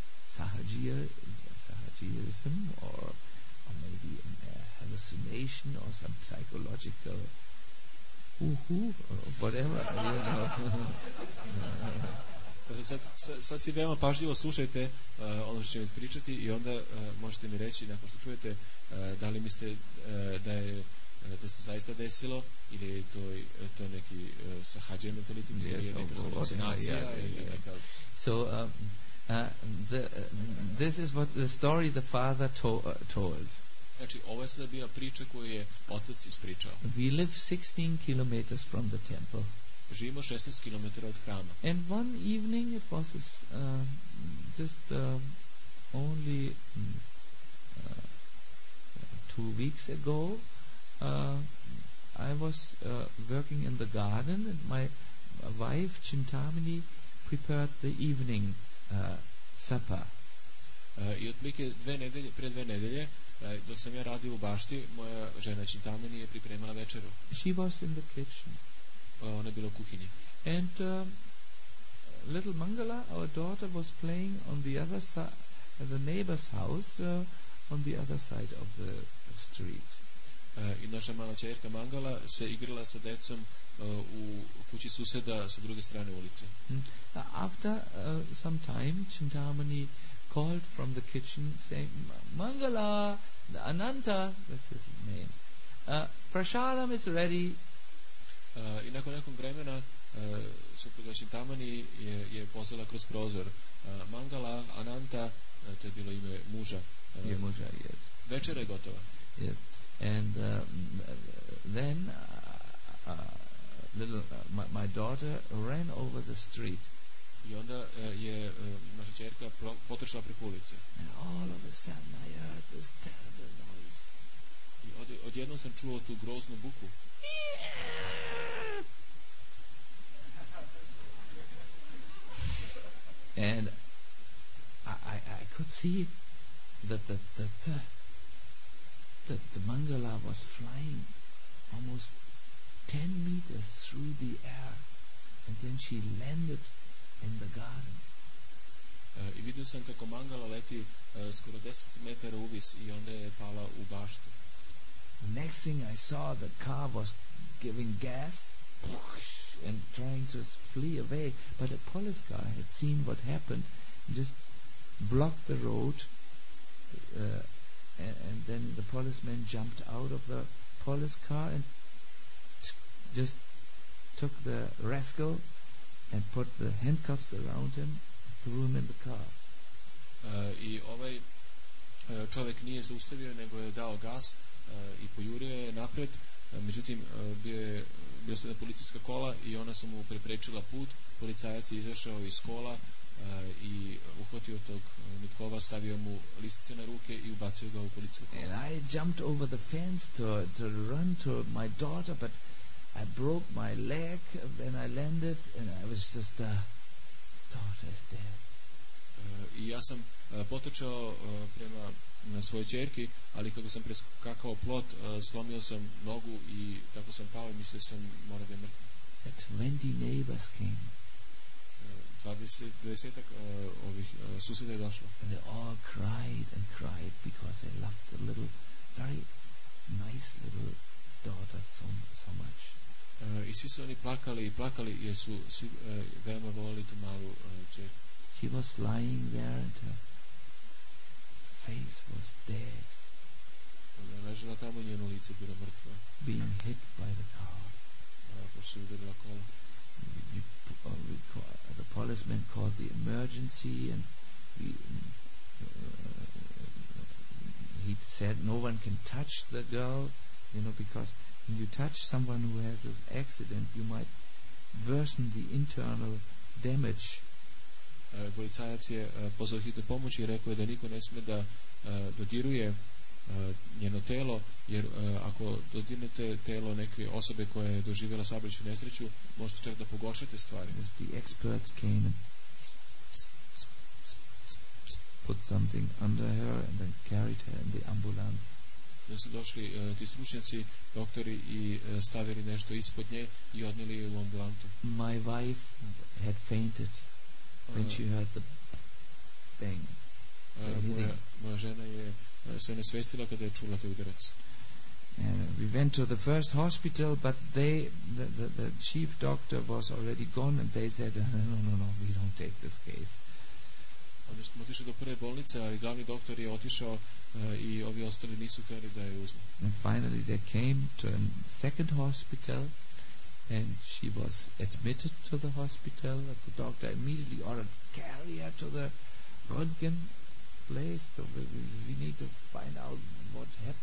sahajiism, or maybe a hallucination, or some psychological or whatever, Sad si veoma pažljivo slušajte ono što ćemo ispričati i onda možete mi reći nakon što čujete da li mislite da se to zaista desilo ili je to neki sahađaj mentalitet ili neka halucinacija ili neka... So this is what the story the father told. Znači, ovo je sada bila priča koju je otac ispričao. We live 16 kilometers from the temple. Živimo 16 km od hrama. And one evening, it was just only 2 weeks ago, I was working in the garden, and my wife Chintamani prepared the evening supper. I otprilike pre 2 nedelje, dok sam ja radio u bašti, moja žena Chintamani je pripremala večeru. She was in the kitchen. Ona je bila u kuhinji. And little Mangala, our daughter, was playing on the other side, at the neighbor's house, on the other side of the street. I naša mala ćerka Mangala se igrala sa decom u kući suseda sa druge strane ulice. After some time, Chintamani called from the kitchen saying, Mangala, Ananta, that's his name, prasadam is ready. I nakon nekog vremena supruga Chintamani je pozvala kroz prozor Mangala, Ananta, to je bilo ime muža. Yes. Večera je gotova. Yes. And then my daughter ran over the street. I onda je naša ćerka potrčala preko ulice. And all of a sudden I heard this terrible noise. I odjednom sam čuo tu groznu buku. And I could see that the Mangala was flying almost 10 meters through the air, and then she landed in the garden. I vidio sam kako Mangala leti skoro 10 metara uvis i onda je pala u baštu. The next thing I saw, the car was giving gas and trying to flee away, but a police car had seen what happened and just blocked the road, and then the policeman jumped out of the police car and just took the rascal and put the handcuffs around him, threw him in the car. I ovaj čovjek nije zaustavio, nego je dao gas i pojurio je napred. Međutim, bila su jedna policijska kola i ona su mu preprečila put. Policajac je izašao iz kola i uhvatio tog Mitkova, stavio mu listice na ruke i ubacio ga u policijsku kola. And I jumped over the fence to run to my daughter, but I broke my leg when I landed, and I was just, daughter is dead. I ja sam potrčao prema svojoj ćerki, ali kako sam preskakao plot, slomio sam nogu i tako sam pao i mislio sam mora da je mrtva. 20 neighbors came. 20-ak ovih suseda je došlo. And they all cried because they loved the little, very nice little daughter so much. I svi su oni plakali jer su svi veoma volili tu malu ćerku. She was lying there and her face was dead. Ona je ležela tamo i njeno lice bilo mrtvo. Being hit by the car. Pošto se udarila kola. The policeman called the emergency, and he said no one can touch the girl, because when you touch someone who has this accident, you might worsen the internal damage. Policajac je pozvao hitnu pomoć i rekao je da niko ne sme da dodiruje njeno telo, jer ako dodirnete telo neke osobe koja je doživjela saobraćajnu nesreću, možete čak da pogoršate stvari. The experts came and put something under her and then carried her in the ambulance. onda su došli ti stručnjaci, doktori i stavili nešto ispod nje i odnijeli je u ambulantu. My wife had fainted when she heard the bang. Moja žena je se nesvestila kada je čula taj udarac. We went to the first hospital, but the chief doctor was already gone, and they said, no, we don't take this case. Onda smo otišli do prve bolnice, ali glavni doktor je otišao i ovi ostali nisu htjeli da je uzmu. And finally they came to a second hospital, and she was admitted to the hospital. The doctor immediately ordered, carry her to the Röntgen place. So we need to find out what happened.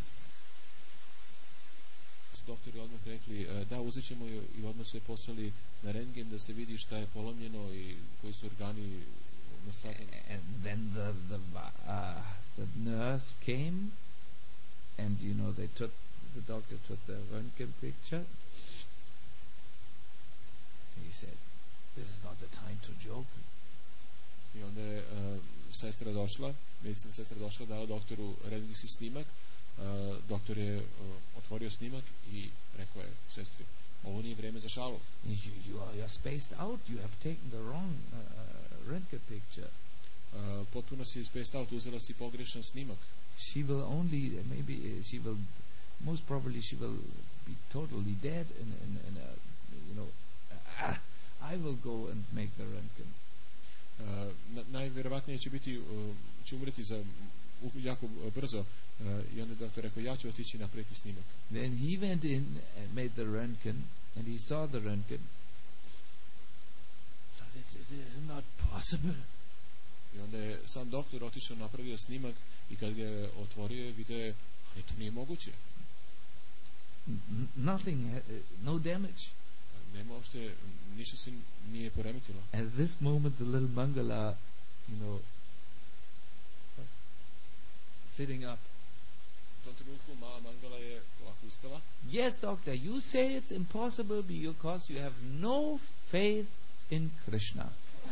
Doktori odmah rekli, da, uzet ćemo i odmah su je poslali na rentgen da se vidi šta je polomljeno i koji su organi nastradali. And then the nurse came, and the doctor took the Röntgen picture. He said, this is not the time to joke. I onda je sestra došla, medicinska sestra došla, dala doktoru rentgenski snimak. Doktor je otvorio snimak i rekao je sestri, ovo nije vreme za šalu. You are spaced out. You have taken the wrong Röntgen picture. Potpuno si spaced out, uzela si pogrešan snimak. She will only, most probably she will be totally dead I will go and make the Röntgen. Najvjerovatnije će umreti jako brzo. I onda doktor rekao, ja ću otići napraviti snimak. Then he went in and made the Röntgen, and he saw the Röntgen. So this is not possible. I onda je sam doktor otišao, napravio snimak i kad ga je otvorio, vidio je, ali to nije moguće. Nothing, no damage. Nema uopšte, ništa se nije poremetilo. At this moment the little Mangala, was sitting up. U tom trenutku mala Mangala je ovako ustala. Yes, doctor, you say it's impossible because you have no faith in Krishna.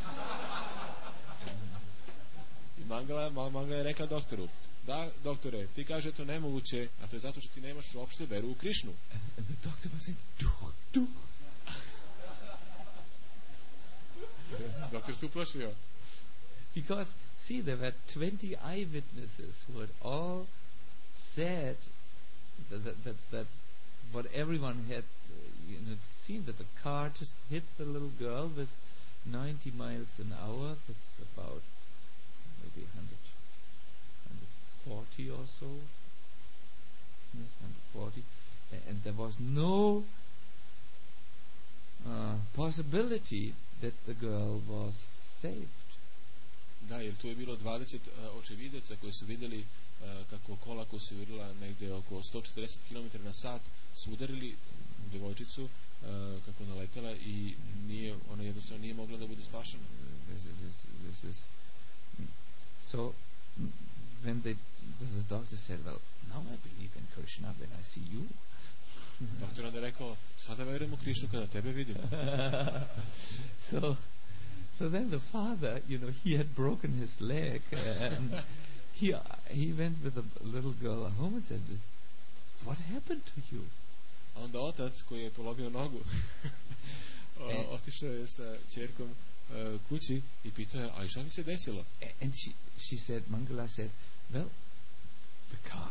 I mala Mangala je rekla doktoru, da, doktore, ti kaže to nemoguće, a to je zato što ti nemaš uopšte veru u Krišnu. And the doctor was saying, do. Doktor se uplašio. Because, see, there were 20 eyewitnesses who had all said that what everyone had seen, that the car just hit the little girl with 90 miles an hour. That's about maybe 140 or so. 140. And there was no possibility that the girl was saved. Da, jer tu je bilo 20 očevidaca koji su vidjeli kako kola koja su vidjela negde oko 140 km na sat su udarili u djevojčicu kako naletela i ona jednostavno nije mogla da bude spašena. This is so when the doctor said, well, now I believe in Krishna when I see you. Doktor onda rekao, sada verujem u Krišnu kada tebe vidim. So then the father, he had broken his leg, and he went with a little girl home and said, what happened to you? A onda otac koji je polomio nogu otišao je sa ćerkom kući i pitao je, ali šta ti se desilo? And she said, Mangala said, well, the car,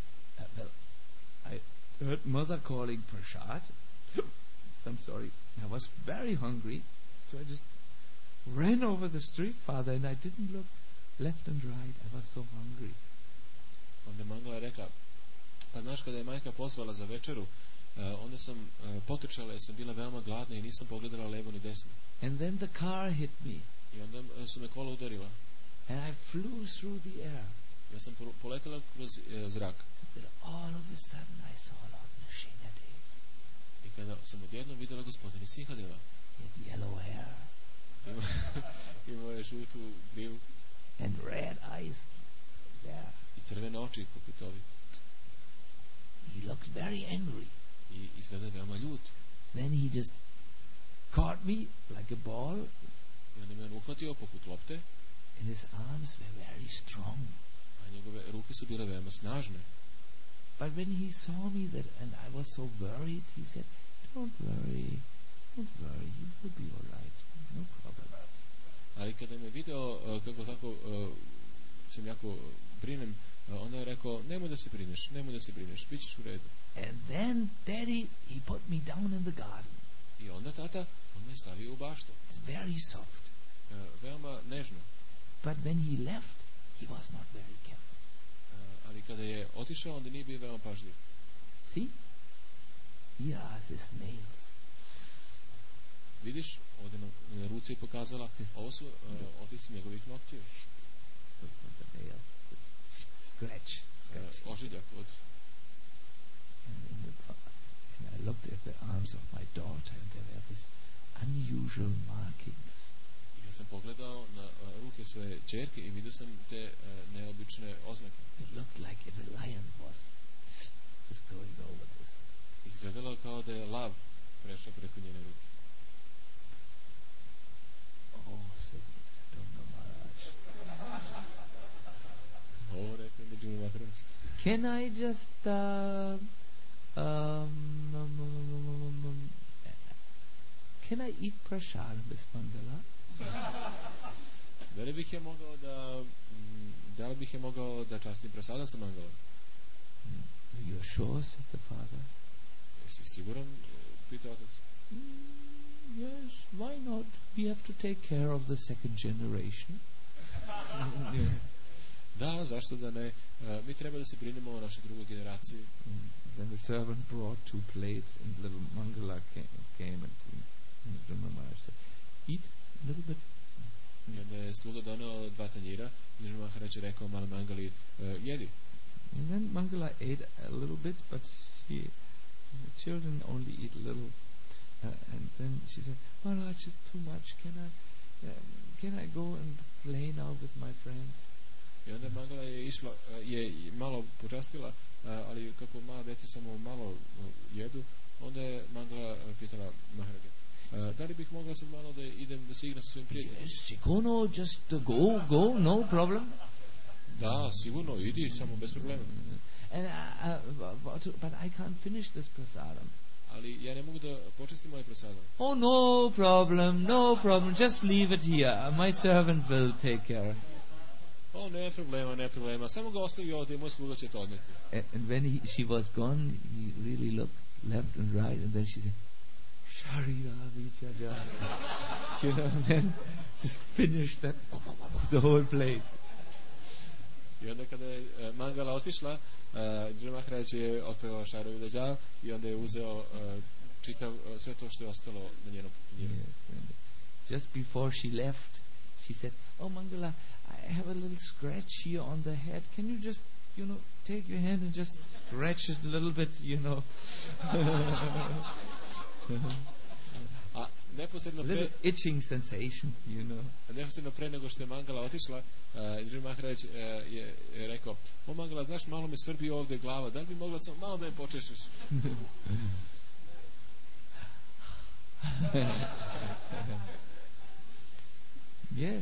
I heard mother calling Prashad. I'm sorry, I was very hungry, so I just ran over the street, father, and I didn't look left and right. I was so hungry. Onda Mangala rekla, pa znaš, kada je majka pozvala za večeru, onda sam potrčala jer sam bila veoma gladna i nisam pogledala levo ni desno. And then the car hit me. I onda su me kola udarila. And I flew through the air. Ja sam poletela kroz zrak. Then all of a sudden I saw Lord Nrsimhadev. I kada sam odjednom videla gospodina Nrsimhadeva. He had yellow hair. Imao je žutu grivu. And red eyes there. I crvene oči poput ovih. He looked very angry. I izgleda veoma ljut. Then he just caught me like a ball. I onda me on uhvatio poput lopte. And his arms were very strong. A njegove ruke su bile veoma snažne. But when he saw me that, and I was so worried, he said, don't worry, you will be all right, no problem. Ali kada me video kako tako sam jako brinem, onda je rekao, nemoj da se brineš, bit ćeš u redu. And then Daddy, he put me down in the garden. I onda tata, on me stavio u baštu. It's very soft. Veoma nežno. But when he left, he was not very careful. Ali kada je otišao, onda nije bio veoma pažljiv. See? Here are his nails. Vidiš, ovdje na ruci je pokazala, ovo su otisci njegovih noktiju. Look at the nail. Scratch. Ožiljak od... And I looked at the arms of my daughter, and there were these unusual markings. Ja sam pogledao na ruke svoje ćerke i vidio sam te neobične oznake. It looked like if a lion was just going over this. Izgledalo kao da je lav prešao preko njene ruke. Oh, said, I don't know, Maharaj. Ovo rekao je Međunu Maharaj. Can I just can I eat prasad, Miss Mangala? Da li bih je mogao da častim prasada sa Mangalom? You're sure, said the father. Jesi siguran? Pita otac. Yes, why not? We have to take care of the second generation. Da, zašto da ne? Mi treba da se brinemo o našoj drugoj generaciji. Then the servant brought 2 plates, and little Mangala came and Maharaj said, eat a little bit. I onda je sluga doneo 2 tanjira, i Maharaj je rekao malo Mangali, jedi. And then Mangala ate a little bit, but the children only eat a little. And then she said, Maharaj, it's too much. Can I go and play now with my friends? I onda Mangala je malo počastila, ali kako mala djeca samo malo jedu, onda je Mangala pitala Maharaja, da li bih mogla sad malo da idem da se igram sa svojim prijateljima? Yes, sigurno, just go, no problem. Da, sigurno, idi, samo bez problema. And but I can't finish this prasadam. Ali ja ne mogu da počestim moje prasadam. Oh, no problem, just leave it here. My servant will take care. Oh, ne problema, samo ga ostavi ovdje, moj sluga će to odneti. And when she was gone, he really looked left and right, and then she said, Sharira Vichaja. You know, and then just finished the whole plate. I onda kada je Mangala otišla, Dhruva Maharaj je otpevao Šarovi Dađa i onda je uzeo čitav sve to što je ostalo na njenom tanjiru. Yes, and just before she left, she said, oh Mangala, I have a little scratch here on the head. Can you just, take your hand and just scratch it a little bit, A neposredno a little itching sensation, Neposredno pre nego što je Mangala otišla, Dhruva Maharaj je rekao, o Mangala, znaš, malo me svrbi ovdje glava, da li bi mogla samo malo da me počešeš? Yes.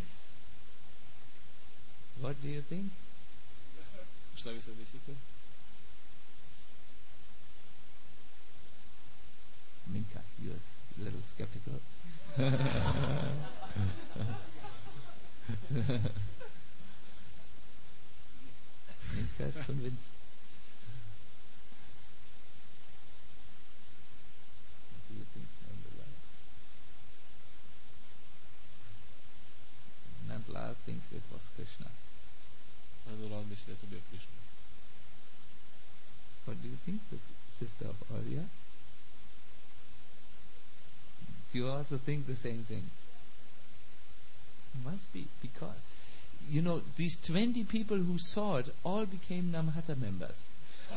What do you think? Šta vi sad mislite? Minka, you're a little skeptical. Minka is convinced. What do you think, Nandalal? Nandalal thinks it was Krishna. Nandalal misli da je to bio Krishna. What do you think, the sister of Arya? Do you also think the same thing? Must be, because these 20 people who saw it all became Namhata members.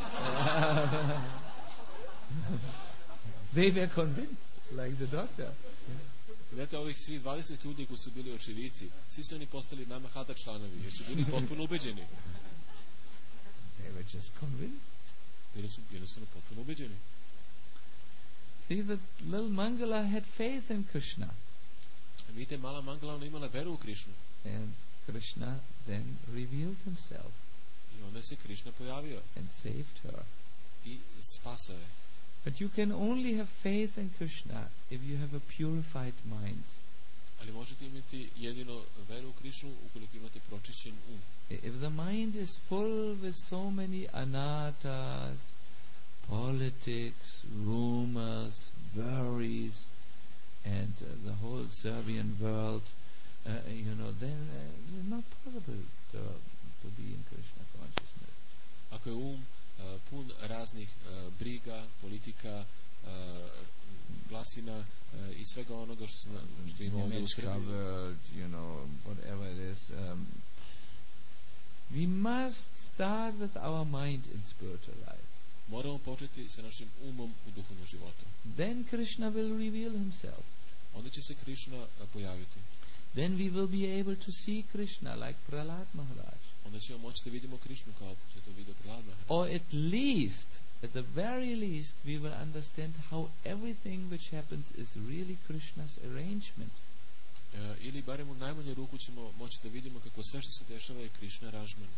They were convinced, like the doctor. Znate, ovih svi 20 ljudi koji su bili očevici, svi su oni postali Namhata članovi, jer su bili potpuno ubeđeni. They were just convinced. Bili su jednostavno potpuno ubeđeni. See, the little Mangala had faith in Krishna. Vidite, mala Mangala, ona imala veru u Krishnu. And Krishna then revealed himself I onda se Krishna pojavio. and saved her. spasao je. But you can only have faith in Krishna if you have a purified mind. Ali možete imati jedino veru u Krishnu ukoliko imate pročišćen um. If the mind is full with so many anarthas, politics, rumors, worries, and the whole Serbian world, then it's not possible to be in Krishna consciousness. Ako je pun raznih briga, politika, glasina i svega onoga što ima ovdje u Srbiji, whatever it is, we must start with our mind in spiritual life. Moramo početi sa našim umom u duhovnom životu. Then Krishna will reveal himself. Onda će se Krishna pojaviti. Then we will be able to see Krishna like Prahlad Maharaj. Onda ćemo moći da vidimo Krishnu kao što je to vidio Prahlad Maharaj. Or at the very least, we will understand how everything which happens is really Krishna's arrangement. Ili barem u najmanju ruku ćemo moći da vidimo kako sve što se dešava je Krishna aranžman.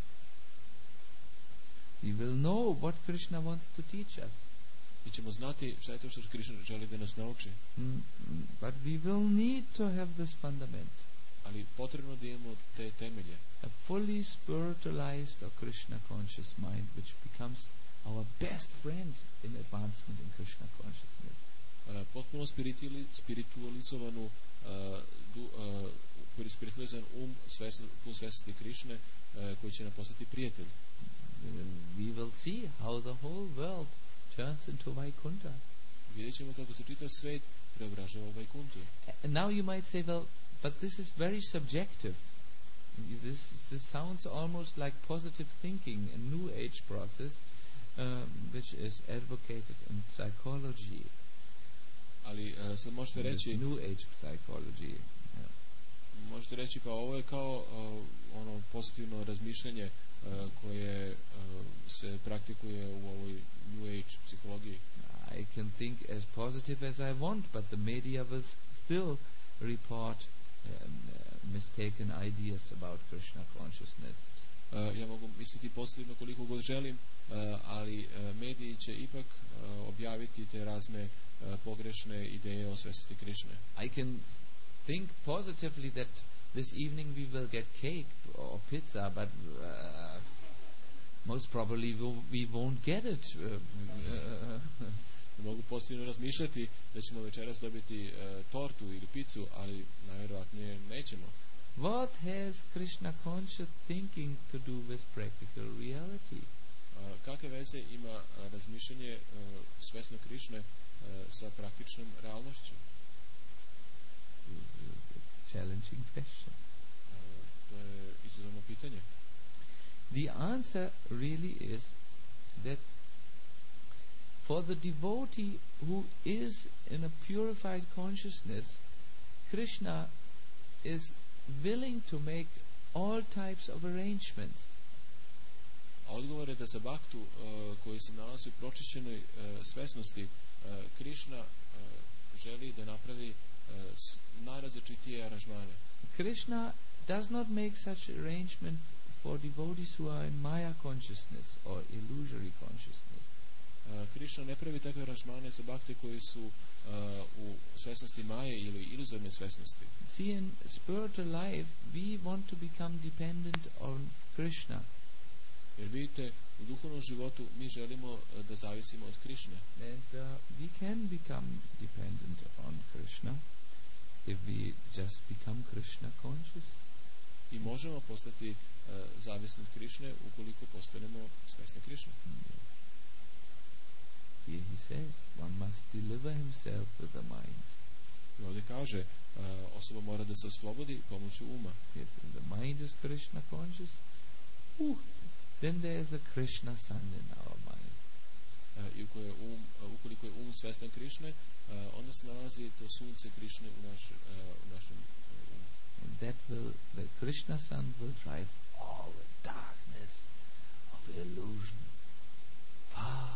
We will know what Krishna wants to teach us. Mi ćemo znati šta je to što Krishna želi da nas nauči. But we will need to have this fundament. Ali potrebno da imamo te temelje. A fully spiritualized or Krishna conscious mind which becomes our best friend in advancement in Krishna consciousness. Potpuno spiritualizovanu spiritualizovan pun svjesnosti Krishne koji će nam postati prijatelj. We will see how the whole world turns into Vaikuntha. Vidjet ćemo kako se čitav svet preobražava u Vaikuntu. And now you might say, well, but this is very subjective. This sounds almost like positive thinking, a new age process, which is advocated in psychology. Ali sad možete reći new age psychology. Možete reći pa ovo je kao ono pozitivno razmišljanje koje se praktikuje u ovoj new age psihologiji. I can think as positive as I want, but the media will still report mistaken ideas about Krishna consciousness. Ja mogu misliti pozitivno koliko god želim, ali mediji će ipak objaviti te razne pogrešne ideje o svjesnosti Krishne. I can think positively that this evening we will get cake or pizza, but most probably we won't get it. Mogu pozitivno razmišljati da ćemo večeras dobiti tortu ili picu, ali najvjerojatnije nećemo. What has Krishna conscious thinking to do with practical reality? Kakve veze ima razmišljanje svjesno Krishne sa praktičnom realnošću? Challenging question. To je izazovno pitanje. The answer really is that for the devotee who is in a purified consciousness, Krishna is willing to make all types of arrangements. Odgovor je da za bhaktu koji se nalazi u pročišćenoj svesnosti, Krishna želi da napravi najrazličitije aranžmane. Krishna does not make such arrangement for devotees who are in Maya consciousness or illusory consciousness. Krishna ne pravi takve aranžmane za bhakte koji su u svesnosti Maje ili iluzorne svesnosti. See, in spiritual life we want to become dependent on Krishna. Jer vidite, u duhovnom životu mi želimo da zavisimo od Krishne. And we can become dependent on Krishna if we just become Krishna conscious. I možemo postati zavisni od Krishne ukoliko postanemo svesni Krishne. Here he says, one must deliver himself with the mind. I ovdje kaže, osoba mora da se oslobodi pomoću uma. Yes, when the mind is Krishna conscious, then there is a Krishna sun in our mind. I ukoliko je svestan Krishne, onda se nalazi to sunce Krishne u našem umu. And the Krishna sun will drive all the darkness of illusion far.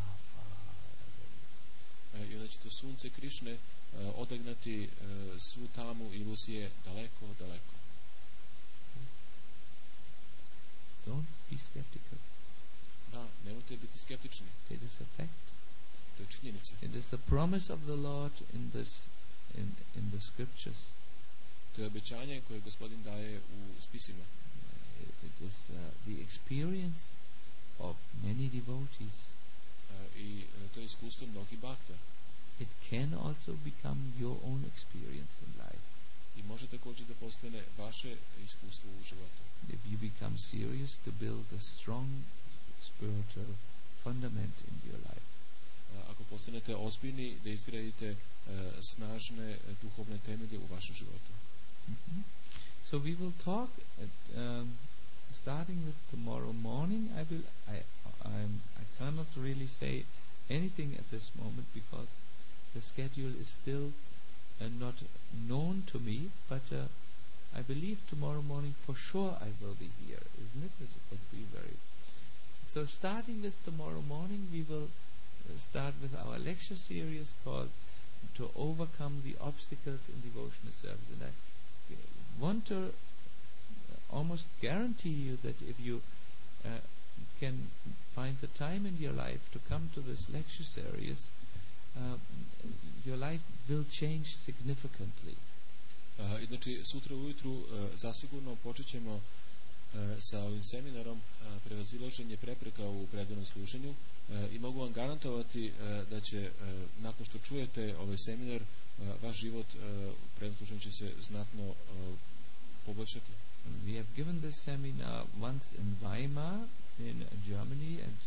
I onda će to sunce Krishne odagnati svu tamu iluzije daleko, daleko. Don't be skeptical. Da, nemojte biti skeptični. It is a fact. To je činjenica. It is the promise of the Lord in the scriptures. To je obećanje koje Gospodin daje u spisima. It is the experience of many devotees. I to je iskustvo mnogih bakta. It can also become your own experience in life. I može također da postane vaše iskustvo u životu. If you become serious to build a strong spiritual fundament in your life. Ako postanete ozbiljni da izgradite snažne duhovne temelje u vašem životu. Mm-hmm. So we will talk starting with tomorrow morning. I cannot really say anything at this moment because the schedule is still not known to me, but I believe tomorrow morning for sure I will be here, isn't it? It would be very. So starting with tomorrow morning, we will start with our lecture series called To Overcome the Obstacles in Devotional Service. And I want to almost guarantee you that if you can find the time in your life to come to this lecture series, your life will change significantly. Znači, sutra ujutru zasigurno počet ćemo sa ovim seminarom prevazilaženje prepreka u predanom služenju i mogu vam garantovati da će nakon što čujete ovaj seminar vaš život u predanom služenju će se znatno poboljšati. We have given this seminar once in Weimar in Germany and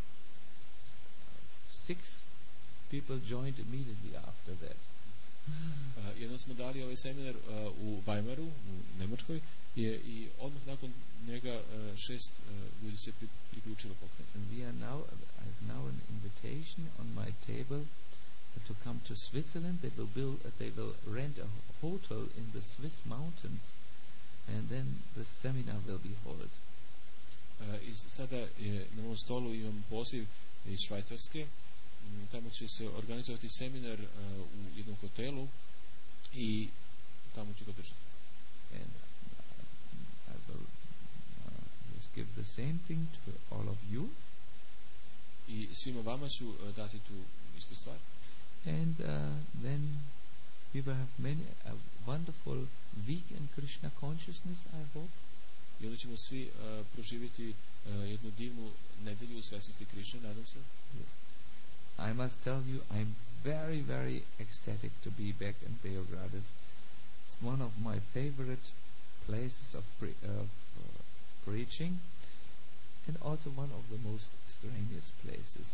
6 people joined immediately after that. Jednom smo dali ovaj seminar u Weimaru, u Nemačkoj, i odmah nakon njega 6 ljudi se priključilo pokretu. I have now an invitation on my table to come to Switzerland. They will rent a hotel in the Swiss mountains, and then the seminar will be held. I sada na mom stolu imam poziv iz Švajcarske. Tamo će se organizovati seminar u jednom hotelu i tamo ću ga držati. And I will just give the same thing to all of you. I svima vama ću dati tu istu stvar. And then we will have a wonderful week in Krishna consciousness, I hope. I onda ćemo svi proživjeti jednu divnu nedelju u svjesnosti Krišne, nadam se. Yes. I must tell you, I'm very, very ecstatic to be back in Beograd. It's one of my favorite places of preaching, and also one of the most strenuous places.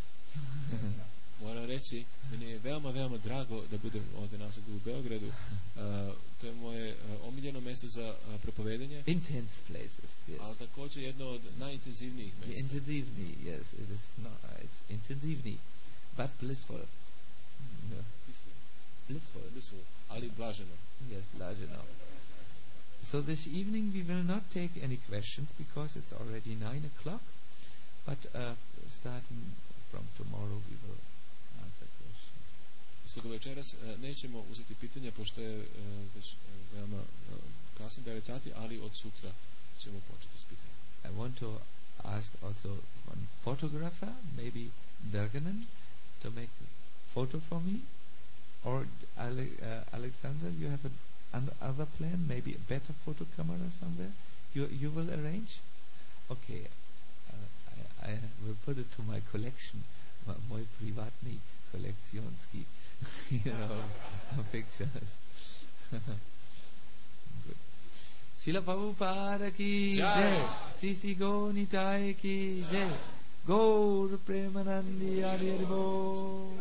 Moram reći, meni je veoma drago da budem ovdje nazad u Beogradu. To je moje omiljeno mjesto za propovedanje. Intense places, yes. Ali također jedno od najintenzivnijih mjesta. Intensivni, yes, it's intensivni, but blissful. Yeah. Blissful. Ali blaženo. Yes, blaženo. So this evening we will not take any questions because it's already 9:00, but starting from tomorrow we will answer questions. Stoga večeras nećemo uzeti pitanja pošto je već veoma kasno 9 sati, ali od sutra ćemo početi s pitanjem. I want to ask also one photographer, maybe Bergenen, to make a photo for me, or Alexander, you have another plan, maybe a better photo camera somewhere. You will arrange. Okay, I will put it to my collection, moj privatni kolekcionski, pictures. Good. Srila Prabhupada ki jai, Sisi Gonitai ki jai, Gaur Premanandi Adi Haribo.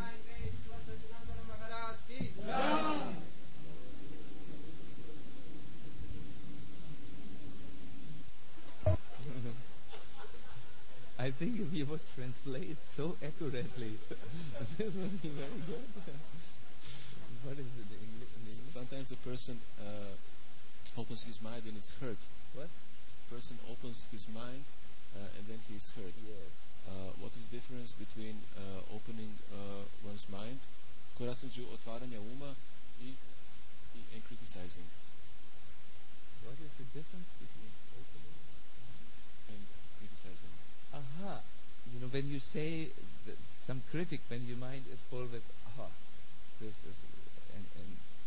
I think if you would translate so accurately, this would be very good. What is it in English? Sometimes a person opens his mind and is hurt. What? A person opens his mind and then he is hurt. Yes. What is the difference between opening one's mind, korac otvaranja uma and criticizing? What is the difference between opening and criticizing? Aha. when you say that some critic, when your mind is full with, this is, and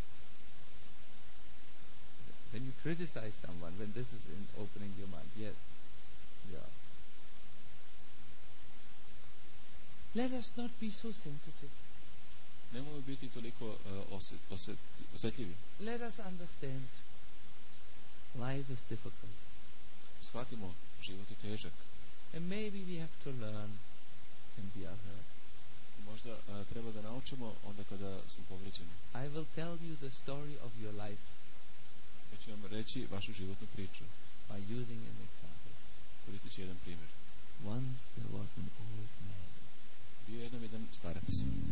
when you criticize someone, when this is in opening your mind, yeah. Let us not be so sensitive. Nemojmo biti toliko osjetljivi. Let us understand. Life is difficult. Shvatimo, život je težak. And maybe we have to learn when we are hurt. Možda treba da naučimo onda kada smo povređeni. I will tell you the story of your life. Ja ću vam reći vašu životnu priču. By using an example. Koristit ću jedan primjer. Once there was an old man. Bio je jedan starac.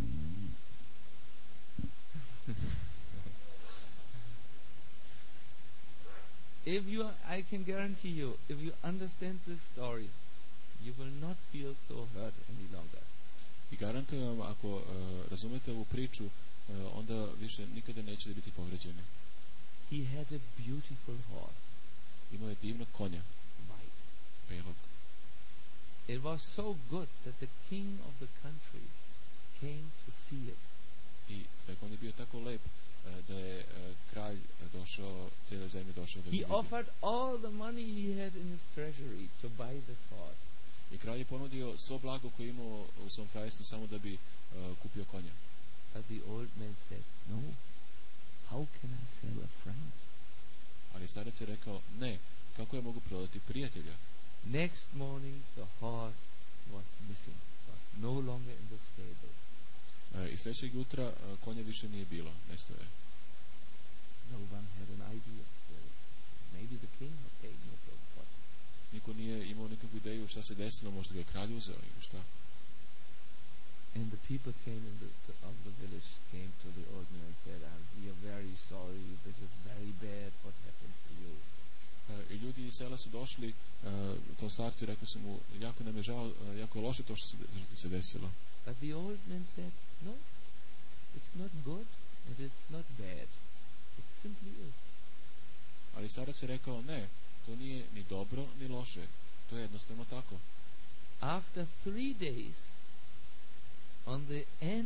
I can guarantee you, if you understand this story, you will not feel so hurt any longer. I garantujem vam, ako razumete ovu priču, onda više nikada nećete biti povređeni. He had a beautiful horse. Imao je divnog konja. White. Belog. It was so good that the king of the country came to see it. I taj konj je bio tako lep da je kralj došao, cijele zemlje došao da ga vidi. He offered all the money he had in his treasury to buy this horse. I kralj je ponudio svo blago koje imao u svom kraljestvu samo da bi kupio konja. But the old man said, no, how can I sell a friend? Ali starac je rekao, ne, kako ja mogu prodati prijatelja? Next morning the horse was missing, was no longer in the stable. I sljedećeg jutra konja više nije bilo, nestao je. No one had an idea. Maybe the king had taken it or what. Niko nije imao nikakvu ideju šta se desilo, možda ga je kralj uzeo ili šta. And the people of the village came to the old man and said, we are very sorry, this is very bad, what happened to you? I ljudi iz sela su došli tom starcu i rekli su mu, jako nam je žao, jako je loše to što se desilo. But the old man said, no, it's not good and it's not bad. It simply is. Ali starac je rekao, ne, to nije ni dobro ni loše, to je jednostavno tako. After 3 days, on the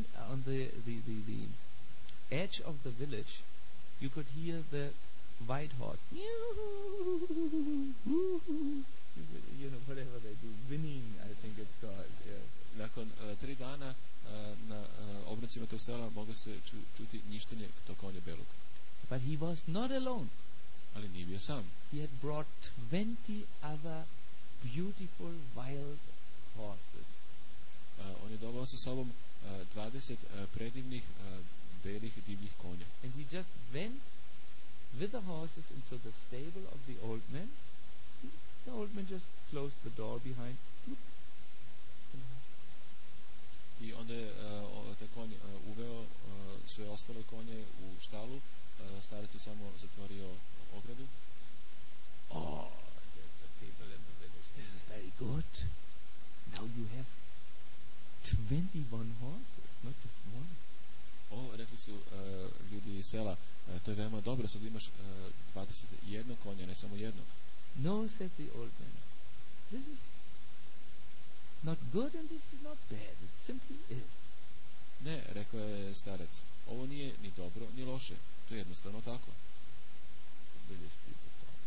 edge of the village, you could hear the white horse, whatever they do, whinnying, I think it's called. Yeah. Nakon 3 dana na obroncima tog sela moglo se čuti njištenje tog konja belog. But he was not alone. Ali nije bio sam. He had brought 20 other beautiful wild horses. On je doveo sa sobom 20 predivnih belih divljih konja. And he just went with the horses into the stable of the old man. The old man just closed the door behind. I onda je taj konj uveo sve ostale konje u štalu. Starac je samo zatvorio ogradu. Oh, said the people in the village, this is very good. Now you have 21 horses, not just one. Rekli su ljudi iz sela, to je veoma dobro, sad imaš 21 konja, ne samo jednog. No, said the old man, this is not good and this is not bad, it simply is. Ne, rekao je starac, ovo nije ni dobro, ni loše, to je jednostavno tako. The village people thought.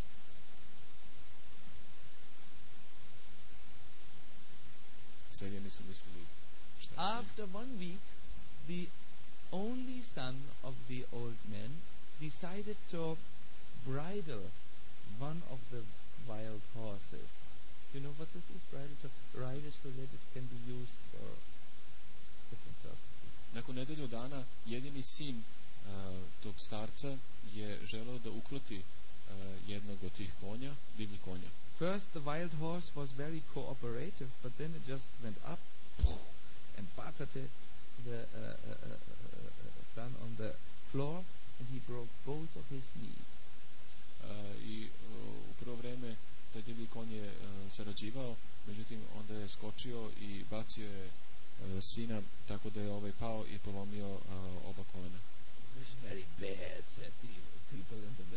Seljani su mislili, šta? After 1 week, the only son of the old man decided to bridle one of the wild horses. You know what this is? To ride it so that it can be used for different purposes. Nakon nedelju dana, jedini sin tog starca je želeo da ukloti jednog od tih konja, divljih konja. First, the wild horse was very cooperative, but then it just went up and battered the son on the floor, and he broke both of his knees. I u prvo vreme taj divlji konj je sarađivao, međutim onda je skočio i bacio je sina tako da je pao i polomio oba kolena. This is very bad, said the people in the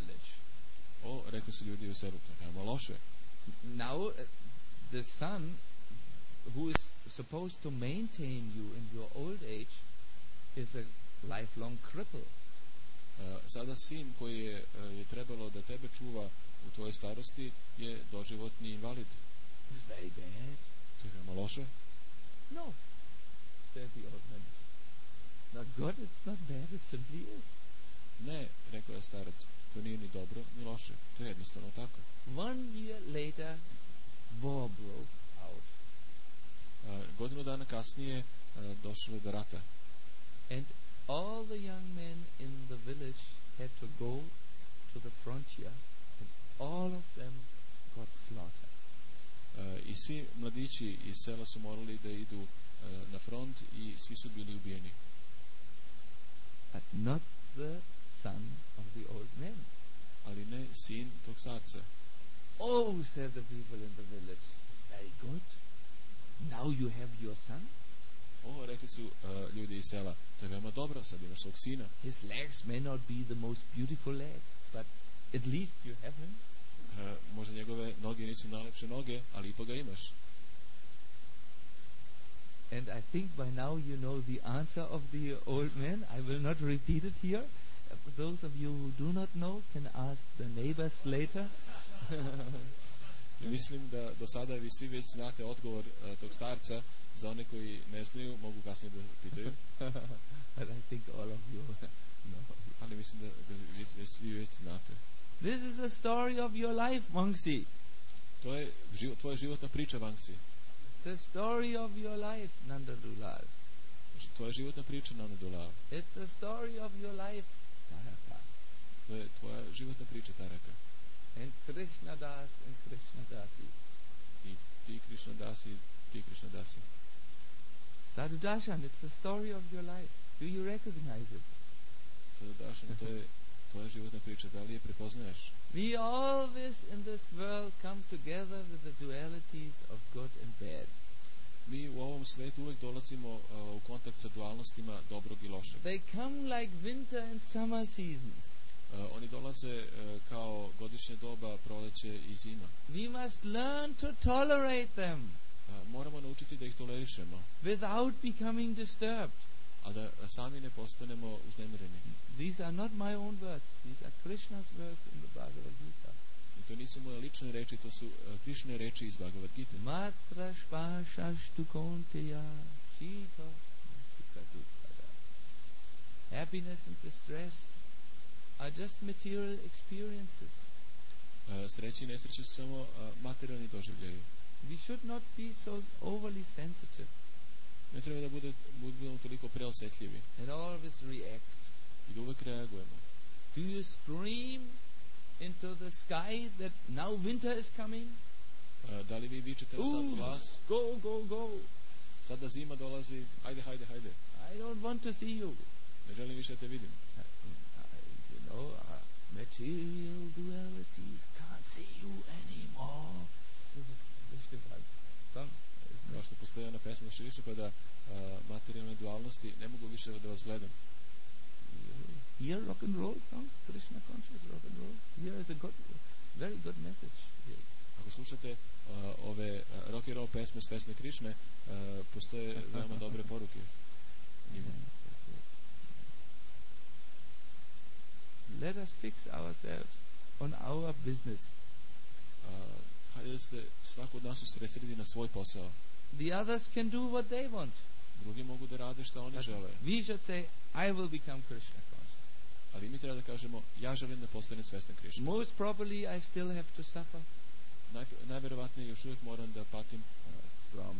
village. Rekli su ljudi u selu, to je veoma loše. Now the son who is supposed to maintain you in your old age is a lifelong cripple. Sada sin koji je trebalo da tebe čuva u tvojoj starosti je doživotni invalid. It's very bad. To je veoma loše. No, said the old man. Not good, it's not bad, it simply is. Ne, rekao je starac, to nije ni dobro, ni loše. To je jednostavno tako. 1 year later, war broke out. Godinu dana kasnije došlo je do rata. And all the young men in the village had to go to the frontier, and all of them got slaughtered. I svi mladići iz sela su morali da idu na front i svi su bili ubijeni. But not the son of the old man. Ali ne sin tog starca. Oh, said the people in the village, it's very good. Now you have your son. Rekli su ljudi iz sela, to je veoma dobro, sad imaš svog sina. His legs may not be the most beautiful legs, but at least you have him. Možda njegove noge nisu najlepše noge, ali ipak ga imaš. And I think by now you know the answer of the old man. I will not repeat it here. For those of you who do not know can ask the neighbors later. Mislim da do sada vi svi već znate odgovor tog starca. Za one koji ne znaju, mogu kasnije da pitaju. But I think all of you know. Ali mislim da vi već znate. This is a story of your life, Wangsi. To je tvoja životna priča, Wangsi. The story of your life, Nanda Dulal. To je životna priča, Nanda Dulal. It's the story of your life, Taraka. To je tvoja životna priča, Taraka. And Krishna Das and Krishna Dasi. I ti Krishna Dasi, ti Krishna Dasi. Sadhu Darshan, it's the story of your life. Do you recognize it? Sadhu Darshan, to je tvoja životna priča. Da li je prepoznaješ? We always in this world come together with the dualities of good and bad. Mi u ovom svetu uvek dolazimo u kontakt sa dualnostima dobrog i lošeg. They come like winter and summer seasons. Oni dolaze kao godišnje doba, proleće i zima. We must learn to tolerate them. Moramo naučiti da ih tolerišemo. Without becoming disturbed. A da sami ne postanemo uznemireni. These are not my own words. These are Krishna's words in the Bhagavad Gita. I to nisu moje lične reči, to su Krishne reči iz Bhagavad Gita. Matra spashashtu konteya shita dukkada. Happiness and distress are just material experiences. Sreće i nesreće su samo materijalni doživljaji. We should not be so overly sensitive. Ne treba da budemo toliko preosetljivi. And always react. I da uvek reagujemo. Do you scream into the sky that now winter is coming? Da li vi vičete na sam glas? Go, go, go. Sada zima dolazi, hajde, hajde, hajde. I don't want to see you. Ne želim više da te vidim. You know, material dualities can't see you anymore. Kao što postoje ona pesma Šriša, pa da materijalne dualnosti ne mogu više da vas gledam. Hear rock and roll songs, Krishna conscious rock and roll. Here is a very good message. Ako slušate ove rock and roll pesme s pesme Krišne, postoje veoma dobre poruke njima. Let us fix ourselves on our business. Hajde da se svako od nas usredsredi na svoj posao. The others can do what they want. Drugi mogu da rade šta oni žele. We should say, I will become Krishna conscious. Ali mi treba da kažemo, ja želim da postanem svestan Krišne. Most probably I still have to suffer. Najverovatnije još uvijek moram da patim from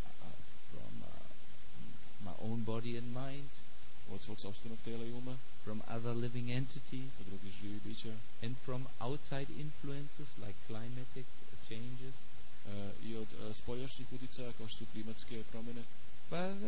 my own body and mind. Od svog sopstvenog tela i uma. From other living entities. Od drugih živih bića. And from outside influences like climatic changes. I od spoljašnjih uticaja kao što su klimatske promjene. But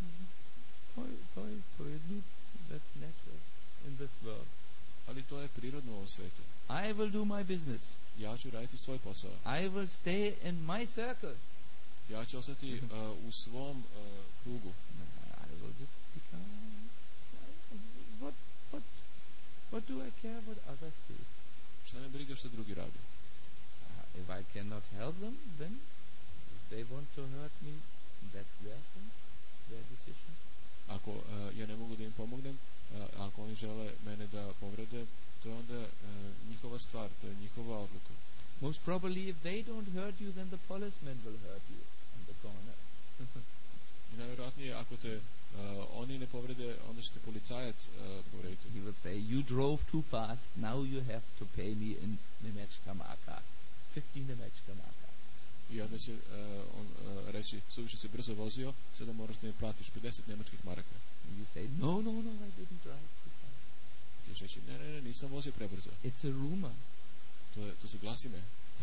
that's natural in this world. Ali to je prirodno u ovom svetu. I will do my business. Ja ću raditi svoj posao. I will stay in my circle. Ja ću ostati u svom krugu. I will just become. What do I care what others do? Šta me briga što drugi rade? If I cannot help them, then if they want to hurt me, oni žele mene da povrede, to je onda njihova stvar, to je njihova odluka. Most probably if they don't hurt you, then the policeman will hurt you on the corner. I najvjerojatnije, ako te oni ne povrede, onda će te policajac povrediti. He will say, you drove too fast, now you have to pay me in Nemečka marka. 15 Nemečka marka. I onda će on reći, suviše se brzo vozio, sada moraš da mi platiš 50 nemačkih maraka. And you say, no, I didn't drive too fast. Ti će reći, ne, nisam vozio prebrzo. It's a rumor. To su glasine.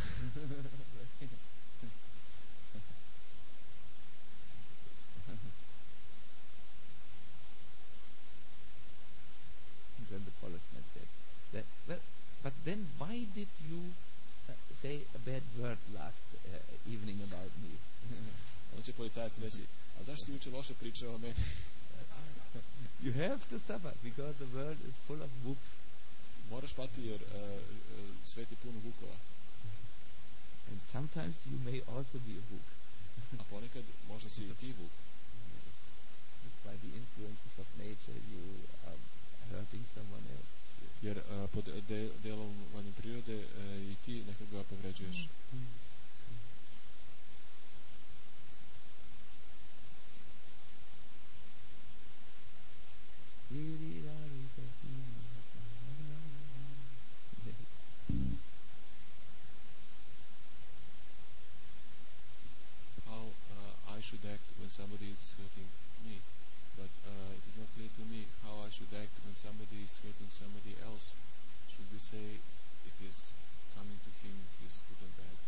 And then the policeman said, but then why did you say a bad word last evening about me? Onda će policajac reći, a zašto si juče loše pričao o meni? You have to suffer because the world is full of books. Moraš pati jer svet je pun vukova. And sometimes you may also be a book. A ponekad možda si i ti vuk. By the influences of nature you are hurting someone else. Jer pod delovanjem prirode i ti nekoga povređuješ. How I should act when somebody is hurting me, but it is not clear to me how I should act when somebody is hurting somebody else. Should we say it is coming to him is good and bad?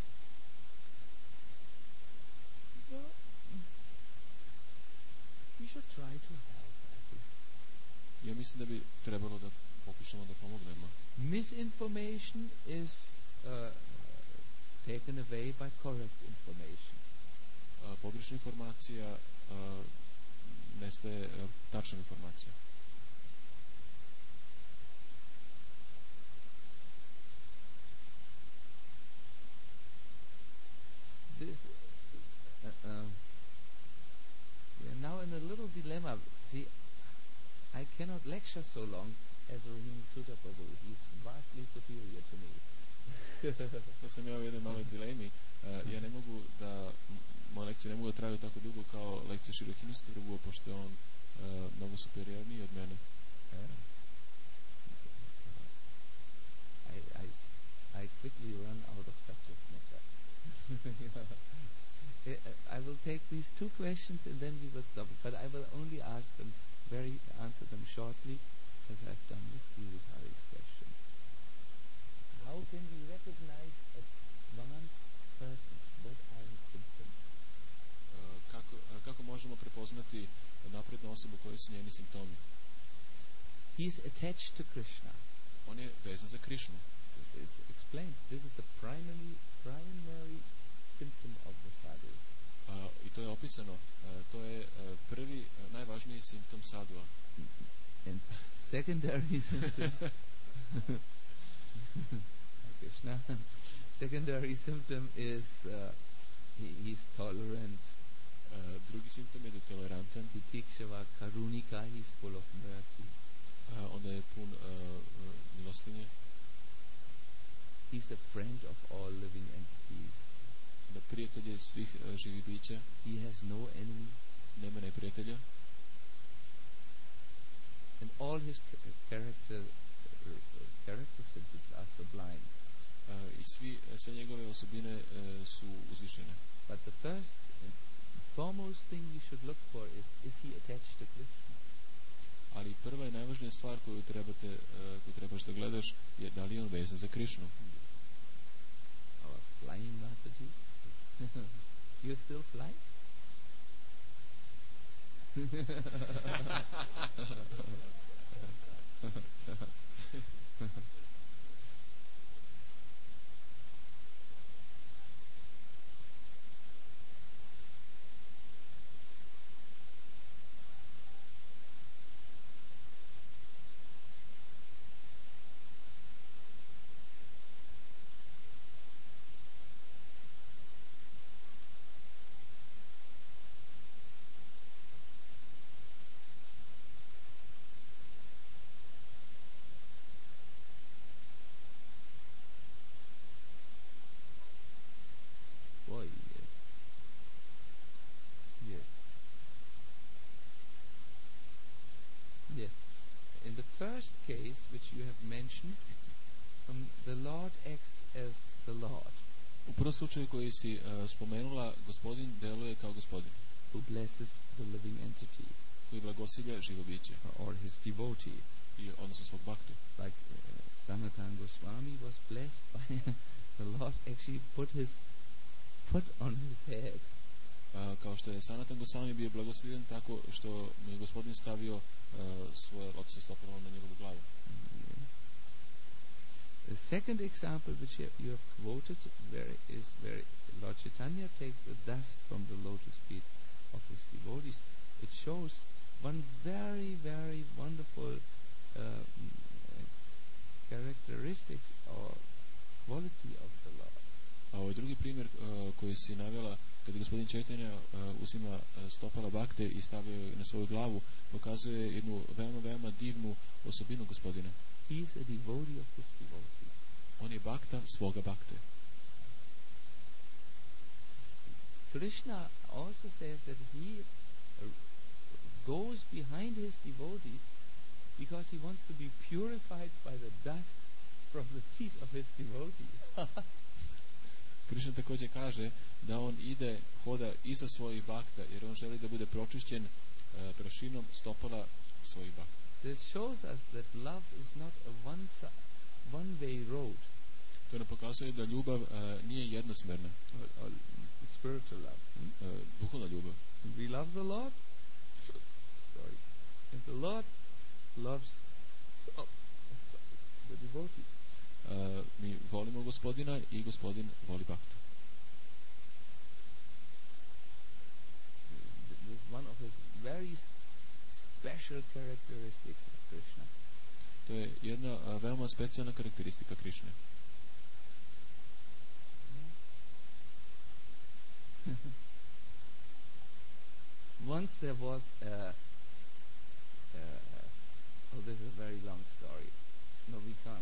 Well, we should try to help, I think. Ja mislim da bi trebalo da pokušamo da pomognemo. Misinformation is taken away by correct information. Pogrešna informacija nestaje tačna informacija. This we are now in a little dilemma. See, I cannot lecture so long as Rohini Sutta Prabhu. He's vastly superior to me. To sam ja u jednoj maloj dilemi. Ja ne mogu da moje lekcije ne mogu da traju tako dugo kao lekcije Širohini Sutta Prabhu, pošto je on mnogo superiorniji od mene. I quickly run out of subject matter. I will take these two questions and then we will stop. But I will only answer them shortly, as I've done with Guru Hari's question. How can we recognize advanced persons? What are his symptoms? Kako možemo prepoznati naprednu osobu, koji su njeni simptomi? He is attached to Krishna. On je vezan za Krišnu. It's explained. This is the primary symptom of the sadhu. I to je opisano. To je prvi, najvažniji simptom sadhua. And secondary symptom Krishna. Secondary symptom is he's tolerant. Drugi simptom je da je tolerantan. Titikshava karunika, he's full of mercy. Onda je pun milostinje. He's a friend of all living entities. Da prijatelj je svih živih bića. He has no enemy. Nema neprijatelja. And all his character symptoms are sublime. I sve njegove osobine su uzvišene. But the first and foremost thing you should look for is he attached to Krishna? Ali prva i najvažnija stvar koju trebaš da gledaš je da li je on vezan za Krišnu. Our flying Mataji. You still fly? In the first case, which you have mentioned, the Lord acts as the Lord, U prvom slučaju koji si spomenula, gospodin deluje kao gospodin, who blesses the living entity, koji blagosilja živo biće, or his devotee. odnosno svog baktu. Like Sanatana Goswami was blessed by the Lord actually put his foot on his head. Kao što je Sanatan Goswami bio blagoslivljen tako što mu je gospodin stavio svoje loptice stopalo na njegovu glavu. The second example which you have quoted is where Lord Chaitanya takes the dust from the lotus feet of his devotees. It shows one very, very wonderful characteristics or quality of the Lord. A ovaj drugi primjer koji si navela, kad je gospodin Chaitanya uzima stopala bakte i stavio na svoju glavu, pokazuje jednu veoma, veoma divnu osobinu gospodina. He is a devotee of his devotee. On je bakta svoga bakte. Krishna also says that he goes behind his devotees because he wants to be purified by the dust from the feet of his devotee. Krishna također kaže da on hoda iza svojih bakta, jer on želi da bude pročišćen prašinom stopala svojih bakta. This shows us that love is not a one-way road. To nam pokazuje da ljubav nije jednosmerna. Or spiritual love. Duhovna ljubav. We love the Lord. Sorry. And the Lord loves the devotee. Mi volimo gospodina i gospodin voli baktu. This is one of his very special characteristics of Krishna. To je jedna veoma specijalna karakteristika Krišne. Once there was this is a very long story. No, we can't.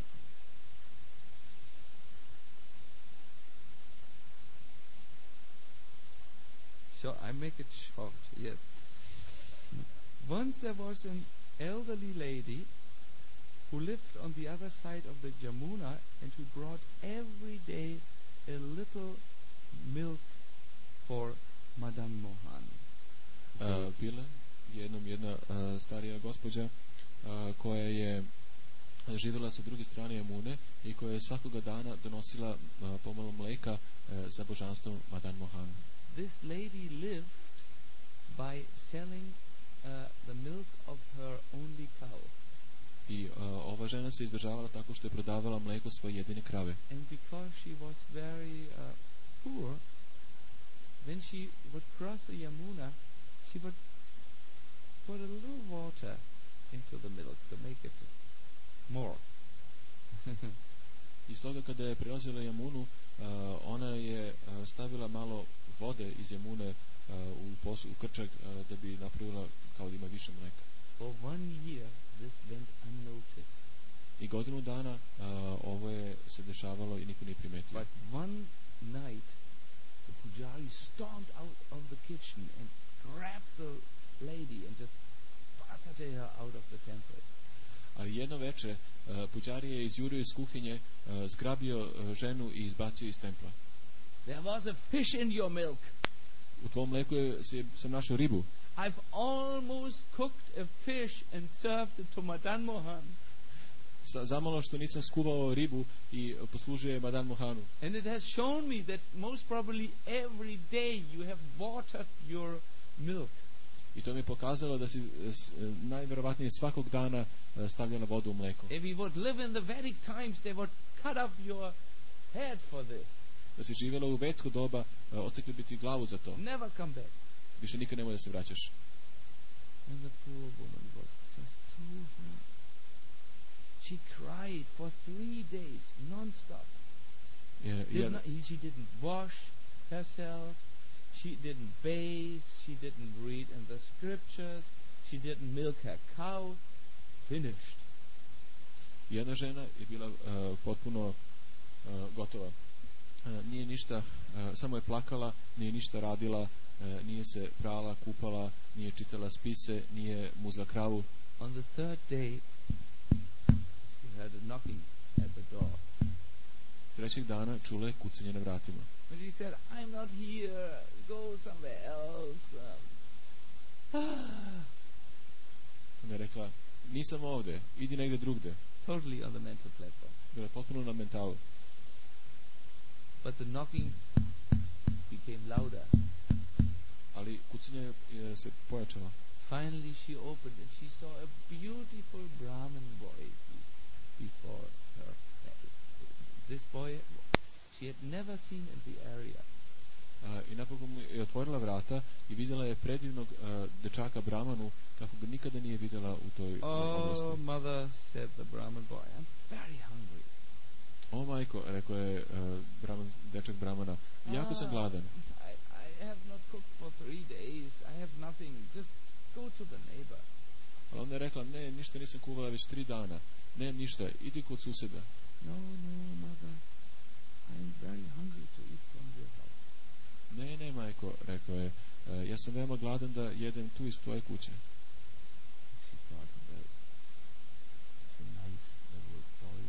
So I make it short. Yes. Once there was an elderly lady who lived on the other side of the Jamuna and who brought every day a little milk for Madan Mohan. Bila jedna starija gospođa koja je živjela sa druge strane Jamune i koja je svakoga dana donosila pomalo mleka za božanstvo Madan Mohan. This lady lived by selling the milk of her only cow. I ova žena se izdržavala tako što je prodavala mleko svoje jedine krave. And because she was very poor, when she would cross the Yamuna, she would put a little water into the milk to make it more. I stoga kada je prelazila Jamunu, ona je stavila malo vode iz Jamune u krčak da bi napravila kao da ima više mleka. For 1 year this went unnoticed. I godinu dana ovo je se dešavalo i niko nije primetio. But one night the pujari stormed out of the kitchen and grabbed the lady and just buffeted her out of the temple. Ali jedno veče puđari je izjurio iz kuhinje, zgrabio ženu i izbacio iz templa. There was a fish in your milk. U tvom mleku sam našao ribu. I've almost cooked a fish and served it to Madan Mohan. Zamalo što nisam skuvao ribu i poslužio je Madan Mohanu. And it has shown me that most probably every day you have watered your milk. I to mi je pokazalo da si najvjerovatnije svakog dana stavljala vodu u mleko. If we would live in the Vedic times, they would cut off your head for this. Da si živjela u vedsko doba, odsekli bi ti glavu za to. Never come back. Više nikad nemoj da se vraćaš. And the poor woman was so hurt. She cried for 3 days non-stop. She didn't wash herself. She didn't bathe. She didn't read in the scriptures. She didn't milk her cow. Finished. Jedna žena je bila potpuno gotova. Nije ništa, samo je plakala, nije ništa radila, nije se prala, kupala, nije čitala spise, nije muzla kravu. On the third day, she heard a knocking at the door. Trećeg dana čula je kucanje na vratima. But she said, I'm not here, go somewhere else. Ona je rekla, nisam ovde, idi negde drugde. Totally on the mental platform. Bila je potpuno na mentalu. But the knocking became louder. Ali kucanje se pojačalo. Finally she opened and she saw a beautiful Brahmin boy before her. This boy she had never seen in the area. I napokon je otvorila vrata i vidjela je predivnog dečaka Brahmanu kako ga nikada nije vidjela u toj oblasti. Oh, mother, said the Brahmin boy, I'm very hungry. O majko, rekao je dečak Brahmana, jako sam gladan. I have not cooked for 3 days. I have nothing. Just go to the neighbor. Ali onda je rekla, ne, ništa nisam kuvala već 3 dana. Nemam ništa, idi kod suseda. No, mother. I'm very hungry to eat from your house. Ne, majko, rekao je, ja sam veoma gladan da jedem tu iz tvoje kuće. She thought, well, it's a nice little boy.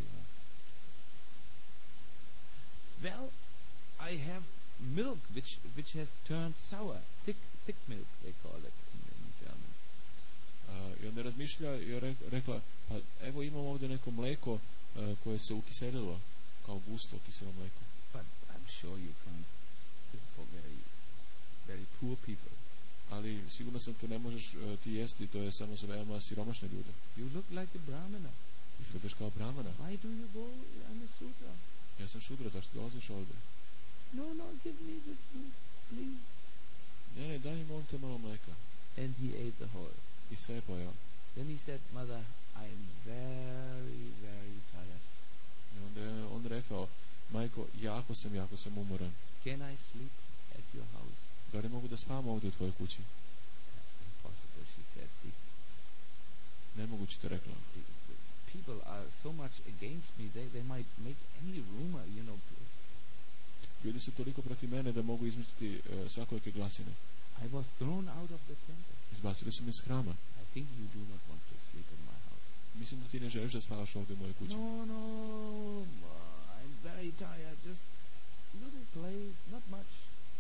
Well, I have milk which has turned sour. Thick milk, they call it in German. I onda razmišlja i rekla, pa evo imam ovdje neko mleko koje se ukiselilo, kao gusto kiselo mleko. But I'm sure you can't give for very poor people. Ali sigurno sam to ne možeš ti jesti, to je samo za veoma siromašne ljude. You look like a brahmana. Ti izgledaš kao brahmana. Why do you go? I'm a sutra. Ja sam šudra, zašto dolaziš ovdje? No, give me this milk, please. Ne, daj mi molim te malo mleka. And he ate the whole. I sve je pojeo. Then he said, Mother, I'm very, very tired. I onda je on rekao, majko, jako sam umoran. Can I sleep at your house? Da li mogu da spavam ovdje u tvojoj kući? Impossible, she said. See, Nemoguće to rekla. people are so much against me, they might make any rumor, you know. Ljudi su toliko protiv mene da mogu izmisliti svakojake glasine. I was thrown out of the temple. Izbacili su me iz hrama. I think you do not want to sleep in my house. Mislim da ti ne želiš da spavaš ovdje u mojoj kući. No, I'm very tired. Just little place, not much.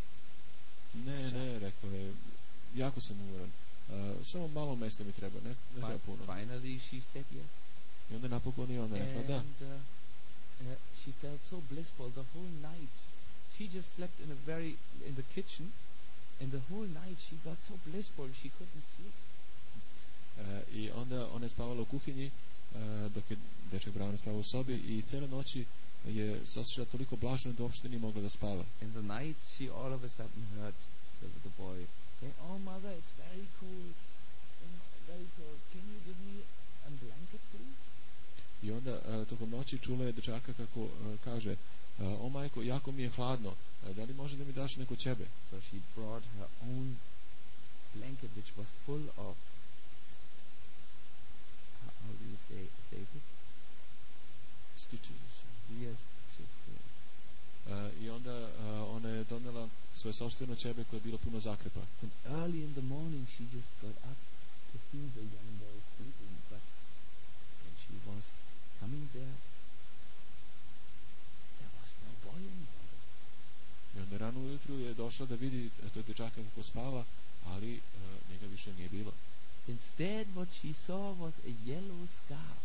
Ne, rekao je, jako sam umoran. Samo malo mesta mi treba, ne treba puno. Finally she said yes. I onda napokon i ona rekla da. She felt so blissful the whole night. She just slept in the kitchen, and the whole night she got so blissful she couldn't sleep. I onda ona je spavala u kuhinji, dok je dečak Brahman spavao u sobi, i cijele noći je se osjećala toliko blaženo da uopšte nije mogla da spava. In the night she all of a sudden heard the boy say, "Oh mother, it's very cold. Very cold. Can you give me a blanket, please?" I onda tokom noći čula je dečaka kako kaže, o majko, jako mi je hladno, da li može da mi daš neko ćebe? So she brought her own blanket which was full of, how do you say it? Stitches. Yes, I onda ona je donela svoje sopstveno ćebe koje je bilo puno zakrepa. And early in the morning she just got up to see the young boy sleeping, but when she was coming there was no boy anymore. I onda rano ujutru je došla da vidi tog dečaka kako spava, ali njega više nije bilo. Instead what she saw was a yellow scarf.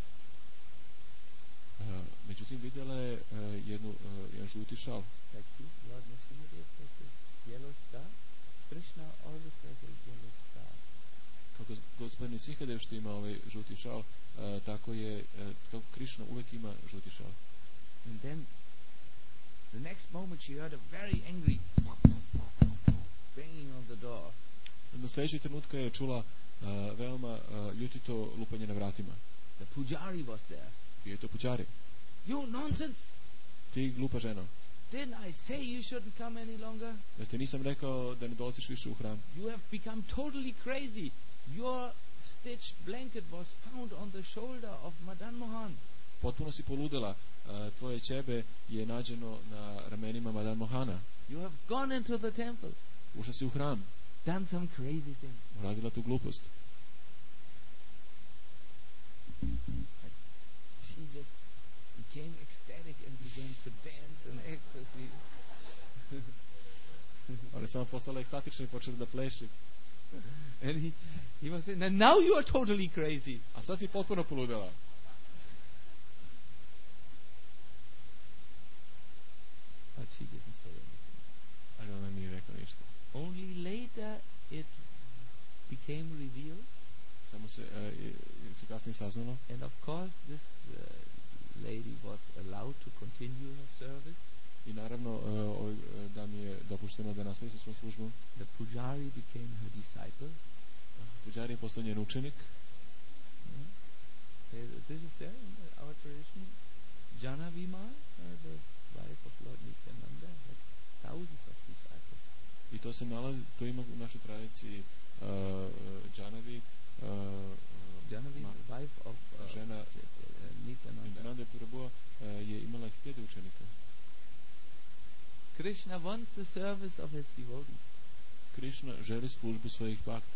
Međutim vidjela je jedan žuti šal. Like this, Lord Nrsimhadev has a yellow scarf. Krishna always has a yellow scarf. Kako gospodin Nrsimhadev što ima ovaj žuti šal, tako Krishna uvijek ima žuti šal. And then the next moment she heard a very angry banging on the door. Na sljedećeg trenutka je čula veoma ljutito lupanje na vratima. The pujari was there. Bio je to puđari. You nonsense! Ti glupa ženo. Didn't I say you shouldn't come any longer? Da ti nisam rekao da ne dolaziš više u hram. You have become totally crazy. Your stitched blanket was found on the shoulder of Madan Mohan. Potpuno si poludela. Tvoje ćebe je nađeno na ramenima Madan Mohana. You have gone into the temple. ušla si u hram, done some crazy thing. radila tu glupost. She just became ecstatic and began to dance and act with me. Ona je samo postala ekstatična i počela da pleše. And he was saying, now you are totally crazy. A sad si potpuno poludela. But she didn't say anything. Ali ona nije rekla ništa. Only later it became revealed. Samo se kasnije saznalo. And of course this lady was allowed to continue her service. I naravno da mi je dopušteno da nastavi sa svojom službom. The pujari became her disciple. Pujari je postao njen učenik. This is there in our tradition. Jana Vima, the wife of Lord Nityananda, had thousands of disciples. I to se nalazi, to ima u našoj tradiciji Janavi, wife of žena Nityananda Prabhu je imala 1000 učenika. Krishna wants the service of his devotees. Krishna želi službu svojih bhakta.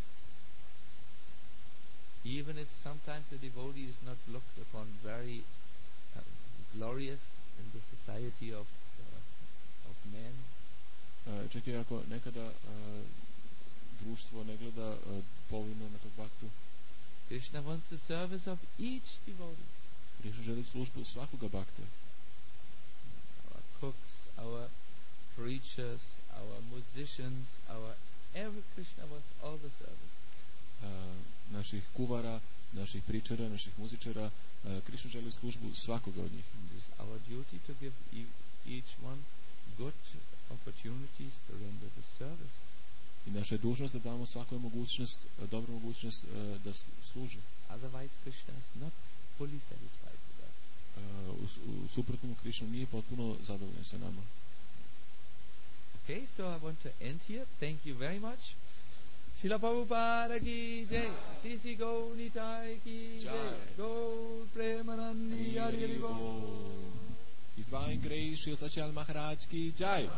Even if sometimes the devotee is not looked upon very glorious in the society of men. Čak i ako nekada društvo ne gleda povoljno na tog bhaktu. Krishna wants the service of each devotee. Krishna želi službu svakoga bhakta. Our cooks, our preachers, our musicians, every Krishna wants all the service. Naših kuvara, naših pričara, naših muzičara, Krishna želi službu svakoga od njih. It is our duty to give each one good opportunities to render the service. I naša je dužnost da damo svakoj mogućnost, dobru mogućnost da služi. Otherwise Krishna is not fully satisfied with us. U suprotnom Krishna nije potpuno zadovoljan sa nama. Okay, so I want to end here. Thank you very much. Srila Prabhupada ki jai, Sisi Gaunitai ki jai, Gaur Premanandi Hari Hari Bol. His Divine Grace Srila Satyal Maharaj ki jai.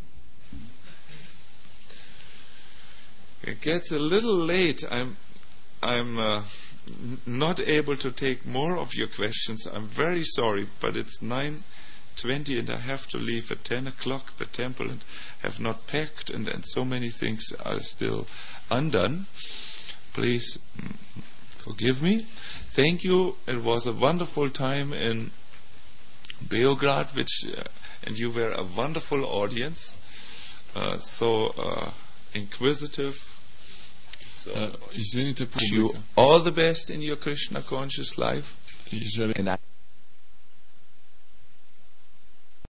It gets a little late. I'm not able to take more of your questions. I'm very sorry, but it's 9:20 and I have to leave at 10 o'clock the temple and have not packed and so many things are still undone. Please forgive me. Thank you. It was a wonderful time in Beograd, and you were a wonderful audience, so inquisitive. So Izvinite wish you all the best in your Krishna conscious life. I želim